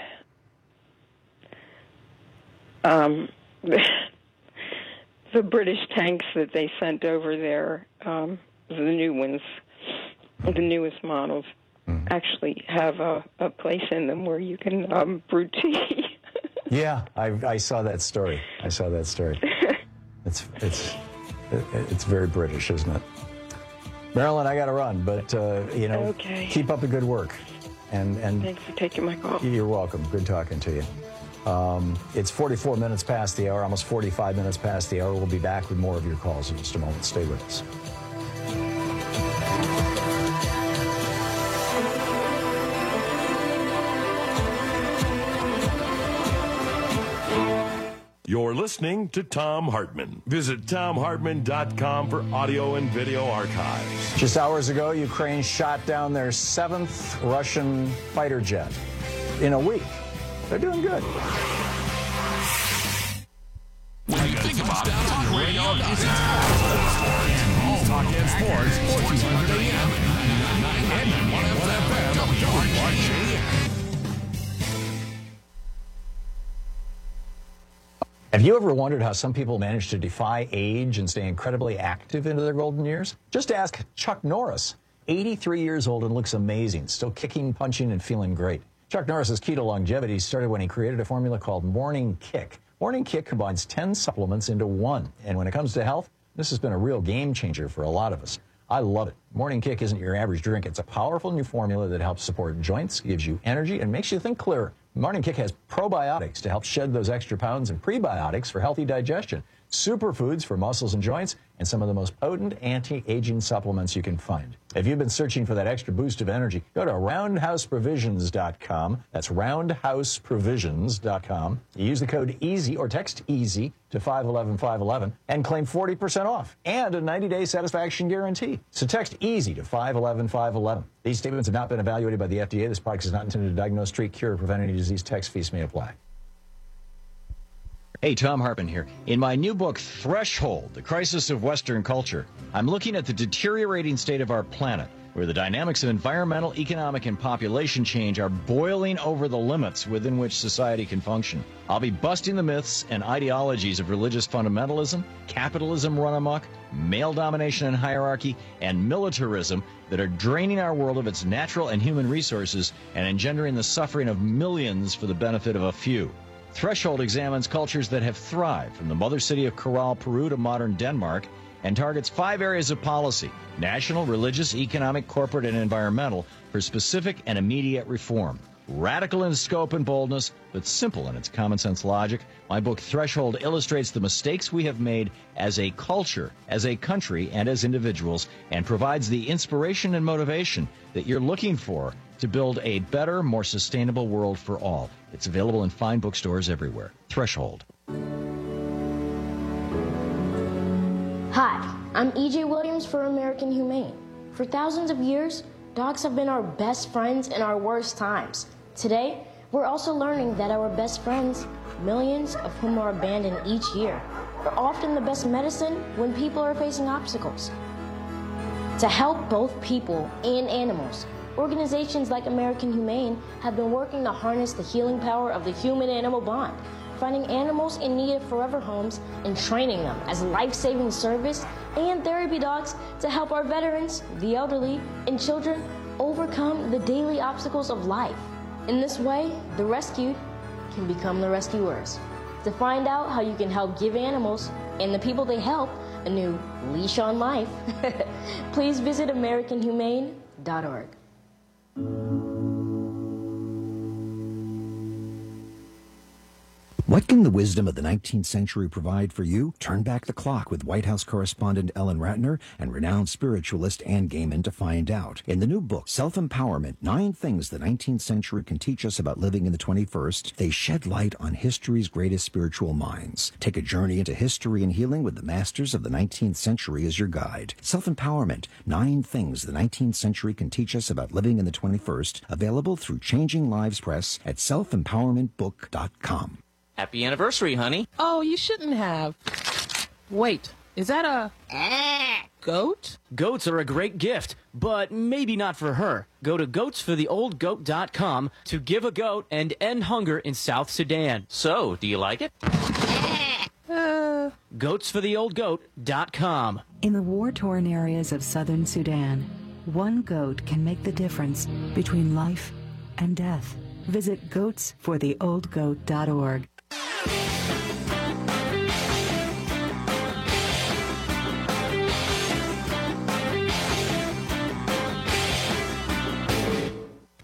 um, the British tanks that they sent over there, um, the new ones, the newest models, actually have a, a place in them where you can um, brew tea. Yeah, I, I saw that story. I saw that story. It's it's It, it's very British, isn't it? Marilyn, I got to run, but, uh, you know, okay. Keep up the good work. And, and Thanks for taking my call. You're welcome. Good talking to you. Um, it's forty-four minutes past the hour, almost forty-five minutes past the hour. We'll be back with more of your calls in just a moment. Stay with us. You're listening to Thom Hartmann. Visit Thom Hartmann dot com for audio and video archives. Just hours ago, Ukraine shot down their seventh Russian fighter jet in a week. They're doing good. When you think about it, talk radio is Talk and Sports, fourteen hundred A M and ninety-one F M, W R J M. Have you ever wondered how some people manage to defy age and stay incredibly active into their golden years? Just ask Chuck Norris, eighty-three years old and looks amazing, still kicking, punching, and feeling great. Chuck Norris's key to longevity started when he created a formula called Morning Kick. Morning Kick combines ten supplements into one. And when it comes to health, this has been a real game changer for a lot of us. I love it. Morning Kick isn't your average drink. It's a powerful new formula that helps support joints, gives you energy, and makes you think clearer. Morning Kick has probiotics to help shed those extra pounds and prebiotics for healthy digestion, superfoods for muscles and joints, and some of the most potent anti-aging supplements you can find. If you've been searching for that extra boost of energy, go to roundhouse provisions dot com. That's roundhouse provisions dot com. You use the code EASY or text EASY to five one one five one one and claim forty percent off and a ninety-day satisfaction guarantee. So text EASY to five one one five one one. These statements have not been evaluated by the F D A. This product is not intended to diagnose, treat, cure, or prevent any disease. Text fees may apply. Hey, Thom Hartmann here. In my new book, Threshold, The Crisis of Western Culture, I'm looking at the deteriorating state of our planet, where the dynamics of environmental, economic, and population change are boiling over the limits within which society can function. I'll be busting the myths and ideologies of religious fundamentalism, capitalism run amok, male domination and hierarchy, and militarism that are draining our world of its natural and human resources and engendering the suffering of millions for the benefit of a few. Threshold examines cultures that have thrived, from the mother city of Corral, Peru to modern Denmark, and targets five areas of policy: national, religious, economic, corporate, and environmental, for specific and immediate reform. Radical in scope and boldness, but simple in its common sense logic, my book Threshold illustrates the mistakes we have made as a culture, as a country, and as individuals, and provides the inspiration and motivation that you're looking for to build a better, more sustainable world for all. It's available in fine bookstores everywhere. Threshold. Hi, I'm E J Williams for American Humane. For thousands of years, dogs have been our best friends in our worst times. Today, we're also learning that our best friends, millions of whom are abandoned each year, are often the best medicine when people are facing obstacles. To help both people and animals, organizations like American Humane have been working to harness the healing power of the human-animal bond, finding animals in need of forever homes and training them as life-saving service and therapy dogs to help our veterans, the elderly, and children overcome the daily obstacles of life. In this way, the rescued can become the rescuers. To find out how you can help give animals and the people they help a new leash on life, please visit American Humane dot org. What can the wisdom of the nineteenth century provide for you? Turn back the clock with White House correspondent Ellen Ratner and renowned spiritualist Ann Gaiman to find out. In the new book, Self-Empowerment, Nine Things the nineteenth Century Can Teach Us About Living in the twenty-first, they shed light on history's greatest spiritual minds. Take a journey into history and healing with the masters of the nineteenth century as your guide. Self-Empowerment, Nine Things the nineteenth Century Can Teach Us About Living in the twenty-first, available through Changing Lives Press at self empowerment book dot com. Happy anniversary, honey. Oh, you shouldn't have. Wait, is that a goat? Goats are a great gift, but maybe not for her. Go to goats for the old goat dot com to give a goat and end hunger in South Sudan. So, do you like it? Uh... goats for the old goat dot com. In the war-torn areas of southern Sudan, one goat can make the difference between life and death. Visit goats for the old goat dot org.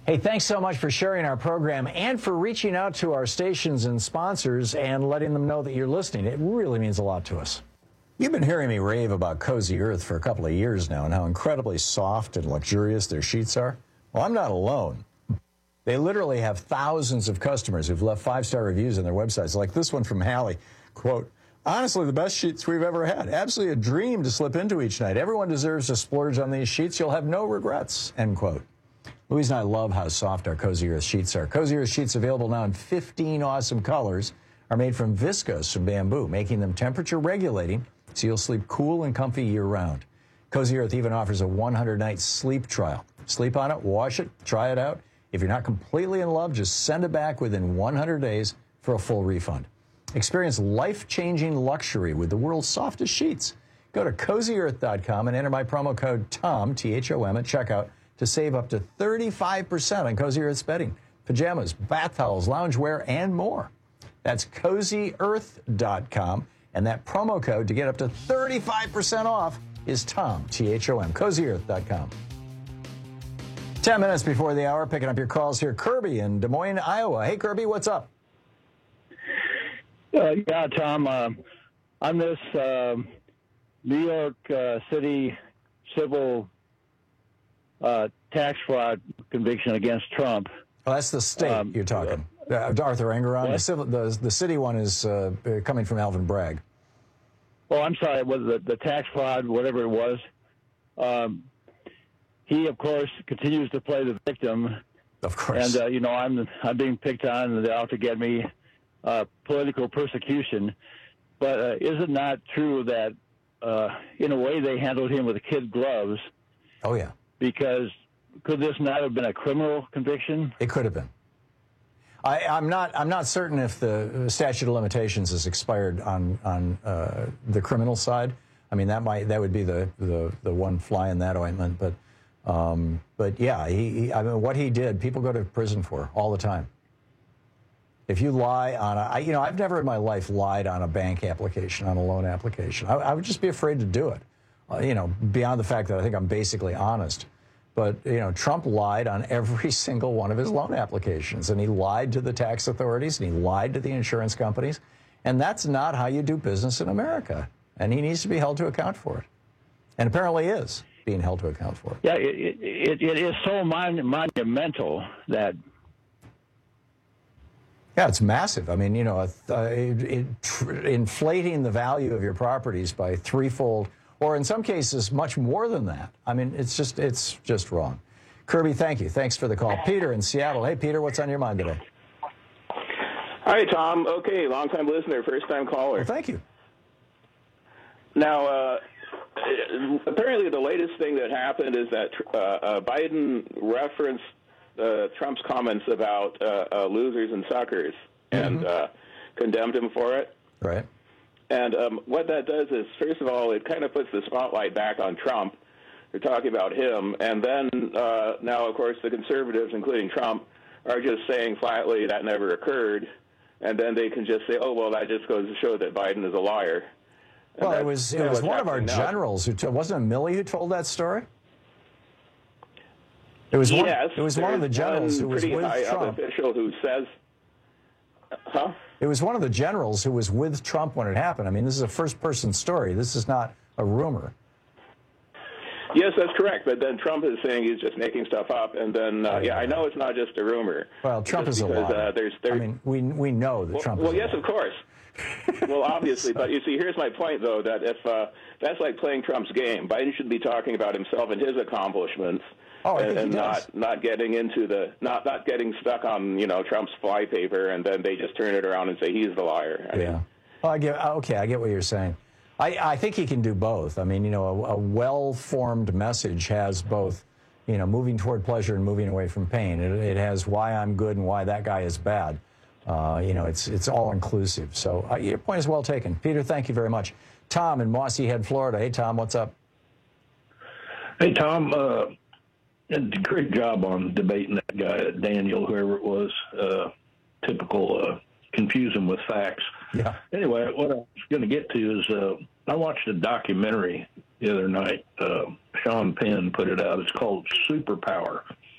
Hey, thanks so much for sharing our program and for reaching out to our stations and sponsors and letting them know that you're listening. It really means a lot to us. You've been hearing me rave about Cozy Earth for a couple of years now and how incredibly soft and luxurious their sheets are. Well, I'm not alone. They literally have thousands of customers who've left five-star reviews on their websites, like this one from Hallie. Quote, honestly, the best sheets we've ever had. Absolutely a dream to slip into each night. Everyone deserves to splurge on these sheets. You'll have no regrets, end quote. Louise and I love how soft our Cozy Earth sheets are. Cozy Earth sheets, available now in fifteen awesome colors, are made from viscose from bamboo, making them temperature regulating so you'll sleep cool and comfy year-round. Cozy Earth even offers a one hundred night sleep trial. Sleep on it, wash it, try it out. If you're not completely in love, just send it back within one hundred days for a full refund. Experience life-changing luxury with the world's softest sheets. Go to cozy earth dot com and enter my promo code TOM, T H O M, at checkout to save up to thirty-five percent on Cozy Earth's bedding, pajamas, bath towels, loungewear, and more. That's cozy earth dot com, and that promo code to get up to thirty-five percent off is TOM, T H O M, cozy earth dot com. Ten minutes before the hour, picking up your calls here. Kirby in Des Moines, Iowa. Hey, Kirby, what's up? Uh, yeah, Tom, uh, on this uh, New York uh, City civil uh, tax fraud conviction against Trump. Oh, that's the state um, you're talking. Uh, Arthur Engeron. The, civil, the, the city one is uh, coming from Alvin Bragg. Oh, I'm sorry. It was the, the tax fraud, whatever it was. Um, he, of course, continues to play the victim. Of course. And, uh, you know, I'm I'm being picked on, and they're out to get me. Uh, political persecution. But uh, is it not true that, uh, in a way, they handled him with kid gloves? Oh, yeah. Because could this not have been a criminal conviction? It could have been. I, I'm not. I'm not certain if the statute of limitations has expired on on uh, the criminal side. I mean, that might that would be the the, the one fly in that ointment. But um, but yeah, he, he. I mean, what he did, people go to prison for all the time. If you lie on a, I, you know, I've never in my life lied on a bank application, on a loan application. I, I would just be afraid to do it. Uh, you know, beyond the fact that I think I'm basically honest. But, you know, Trump lied on every single one of his loan applications, and he lied to the tax authorities, and he lied to the insurance companies, and that's not how you do business in America, and he needs to be held to account for it, and apparently is being held to account for it. Yeah, it, it, it is so mon- monumental that... Yeah, it's massive. I mean, you know, uh, it, it, tr- inflating the value of your properties by threefold, or in some cases, much more than that. I mean, it's just it's just wrong. Kirby, thank you. Thanks for the call. Peter in Seattle. Hey, Peter, what's on your mind today? Hi, Tom. Okay, long-time listener, first-time caller. Well, thank you. Now, uh, apparently the latest thing that happened is that uh, uh, Biden referenced Uh, Trump's comments about uh, uh, losers and suckers and Mm-hmm. uh, condemned him for it. Right. And um, what that does is, first of all, it kind of puts the spotlight back on Trump. They're talking about him. And then uh, now, of course, the conservatives, including Trump, are just saying flatly that never occurred. And then they can just say, oh, well, that just goes to show that Biden is a liar. And well, it was it was one of our now. generals who t- wasn't it Milley who told that story? It was one, yes, it was one of the generals who was with Trump. Official who says, huh? It was one of the generals who was with Trump when it happened. I mean, this is a first-person story. This is not a rumor. Yes, that's correct. But then Trump is saying he's just making stuff up, and then uh, yeah, I know it's not just a rumor. Well, Trump is a because, liar. Uh, there's, there's, I mean, we we know that well, Trump. Well, is a yes, liar. of course. Well, obviously, but you see, here's my point, though, that if uh, that's like playing Trump's game, Biden should be talking about himself and his accomplishments. Oh, and, and not not getting into the not not getting stuck on you know Trump's flypaper, and then they just turn it around and say he's the liar. I yeah. mean, well, I get okay. I get what you're saying. I, I think he can do both. I mean, you know, a, a well-formed message has both, you know, moving toward pleasure and moving away from pain. It, it has why I'm good and why that guy is bad. Uh, you know, it's it's all inclusive. So uh, your point is well taken, Peter. Thank you very much. Tom in Mossy Head, Florida. Hey, Tom, what's up? Hey, Tom. Uh, did a great job on debating that guy, Daniel, whoever it was. Uh, typical uh, confuse him with facts. Yeah. Anyway, what I was going to get to is uh, I watched a documentary the other night. Uh, Sean Penn put it out. It's called Superpower.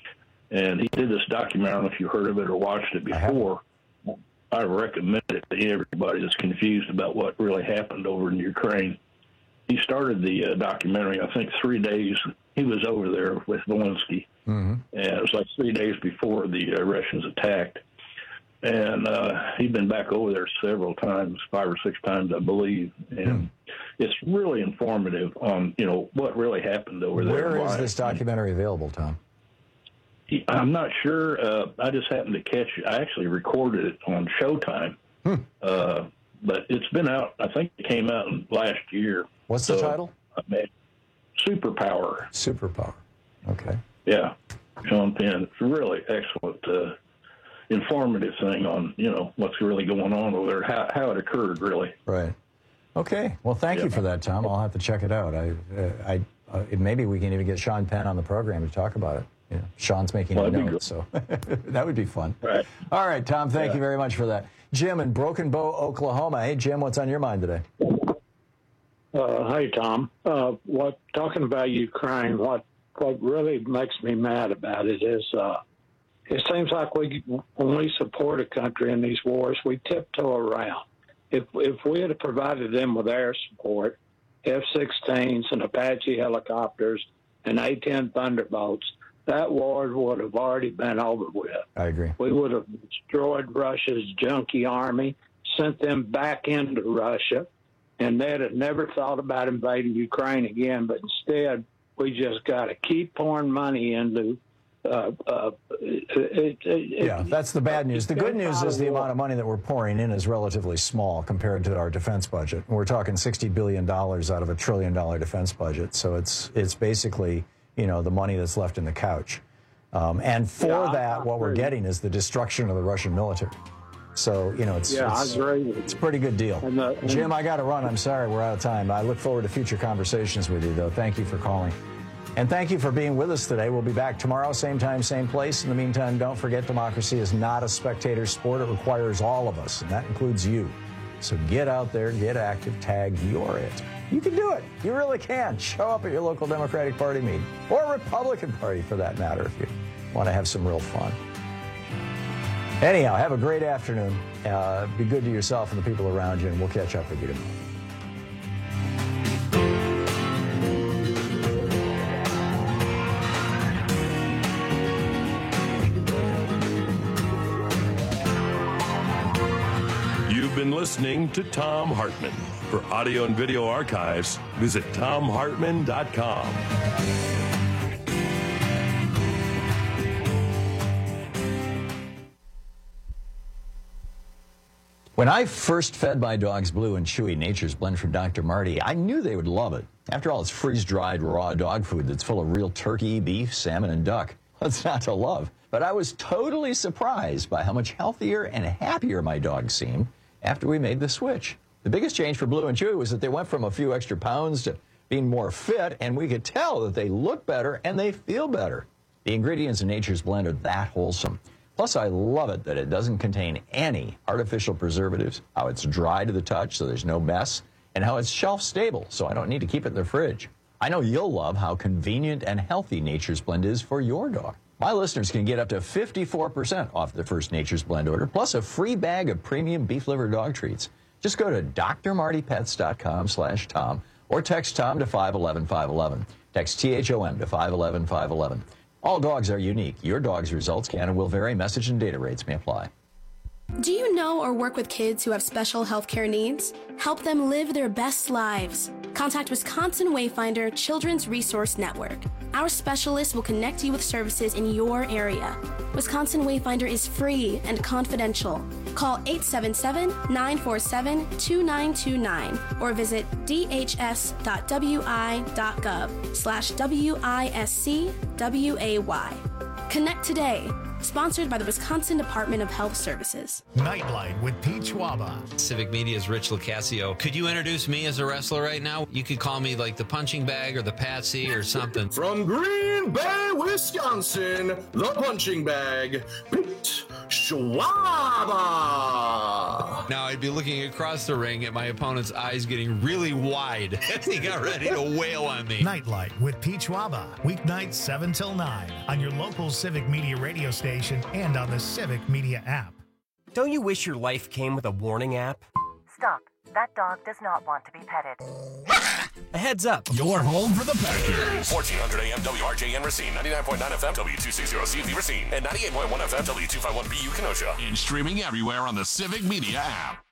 And he did this documentary. I don't know if you heard of it or watched it before. I, I recommend it to everybody that's confused about what really happened over in Ukraine. He started the uh, documentary, I think, three days. He was over there with Zelensky. Mm-hmm. And it was like three days before the uh, Russians attacked. And uh, he'd been back over there several times, five or six times, I believe. And it's really informative on, you know, what really happened over there. Where is this documentary available, Tom? I'm not sure. Uh, I just happened to catch it. I actually recorded it on Showtime. Hmm. Uh, but it's been out, I think it came out last year. What's the title? I mean, Superpower. Superpower. Okay. Yeah. Sean Penn. It's a really excellent, uh, informative thing on, you know, what's really going on over there, how, how it occurred, really. Right. Okay. Well, thank yeah. you for that, Tom. I'll have to check it out. I, uh, I, uh, maybe we can even get Sean Penn on the program to talk about it. You know, Sean's making well, notes, so that would be fun. Right. All right, Tom, thank yeah. you very much for that. Jim in Broken Bow, Oklahoma. Hey, Jim, what's on your mind today? Uh, hey, Tom. Uh, what talking about Ukraine? What what really makes me mad about it is uh, it seems like we when we support a country in these wars, we tiptoe around. If if we had provided them with air support, F sixteens and Apache helicopters and A ten Thunderbolts, that war would have already been over with. I agree. We would have destroyed Russia's junkie army, sent them back into Russia, and they'd have never thought about invading Ukraine again. But instead, we just got to keep pouring money into. Uh, uh, it, it, yeah, that's the bad news. The good news is the amount of money that we're pouring in is relatively small compared to our defense budget. We're talking sixty billion dollars out of a trillion dollar defense budget. So it's it's basically, you know, the money that's left in the couch. Um, and for yeah, that, I, I what we're getting is the destruction of the Russian military. So, you know, it's, yeah, it's, I agree. it's a pretty good deal. And the, and Jim, I got to run. I'm sorry, we're out of time. I look forward to future conversations with you, though. Thank you for calling. And thank you for being with us today. We'll be back tomorrow, same time, same place. In the meantime, don't forget democracy is not a spectator sport. It requires all of us, and that includes you. So get out there, get active, tag You're It. You can do it. You really can. Show up at your local Democratic Party meeting, or Republican Party for that matter, if you want to have some real fun. Anyhow, have a great afternoon. Uh, be good to yourself and the people around you, and we'll catch up with you tomorrow. Been listening to Thom Hartmann. For audio and video archives, visit thom hartmann dot com. When I first fed my dogs Blue and Chewy Nature's Blend from Doctor Marty, I knew they would love it. After all, it's freeze-dried raw dog food that's full of real turkey, beef, salmon, and duck. What's not to love? But I was totally surprised by how much healthier and happier my dogs seemed after we made the switch. The biggest change for Blue and Chewy was that they went from a few extra pounds to being more fit, and we could tell that they look better and they feel better. The ingredients in Nature's Blend are that wholesome. Plus, I love it that it doesn't contain any artificial preservatives, how it's dry to the touch so there's no mess, and how it's shelf stable so I don't need to keep it in the fridge. I know you'll love how convenient and healthy Nature's Blend is for your dog. My listeners can get up to fifty-four percent off their first Nature's Blend order, plus a free bag of premium beef liver dog treats. Just go to d r marty pets dot com slash Tom or text Tom to five one one five one one. Text T H O M to five one one five one one. All dogs are unique. Your dog's results can and will vary. Message and data rates may apply. Do you know or work with kids who have special healthcare needs? Help them live their best lives. Contact Wisconsin Wayfinder Children's Resource Network. Our specialists will connect you with services in your area. Wisconsin Wayfinder is free and confidential. Call eight seven seven, nine four seven, two nine two nine or visit d h s dot w i dot gov slash W I S C W A Y. Connect today. Sponsored by the Wisconsin Department of Health Services. Nightlight with Pete Schwaba. Civic Media's Rich Lucasio. Could you introduce me as a wrestler right now? You could call me like the punching bag or the patsy or something. From Green Bay, Wisconsin, the punching bag, Pete Schwaba. Now I'd be looking across the ring at my opponent's eyes getting really wide as he got ready to wail on me. Nightlight with Pete Schwaba, weeknights seven till nine on your local Civic Media radio station and on the Civic Media app. Don't you wish your life came with a warning app? Stop. That dog does not want to be petted. A heads up. Your home for the Packers. fourteen hundred A M W R J N Racine, ninety-nine point nine F M W two sixty C V Racine, and ninety-eight point one F M W two fifty-one B U Kenosha. And streaming everywhere on the Civic Media app.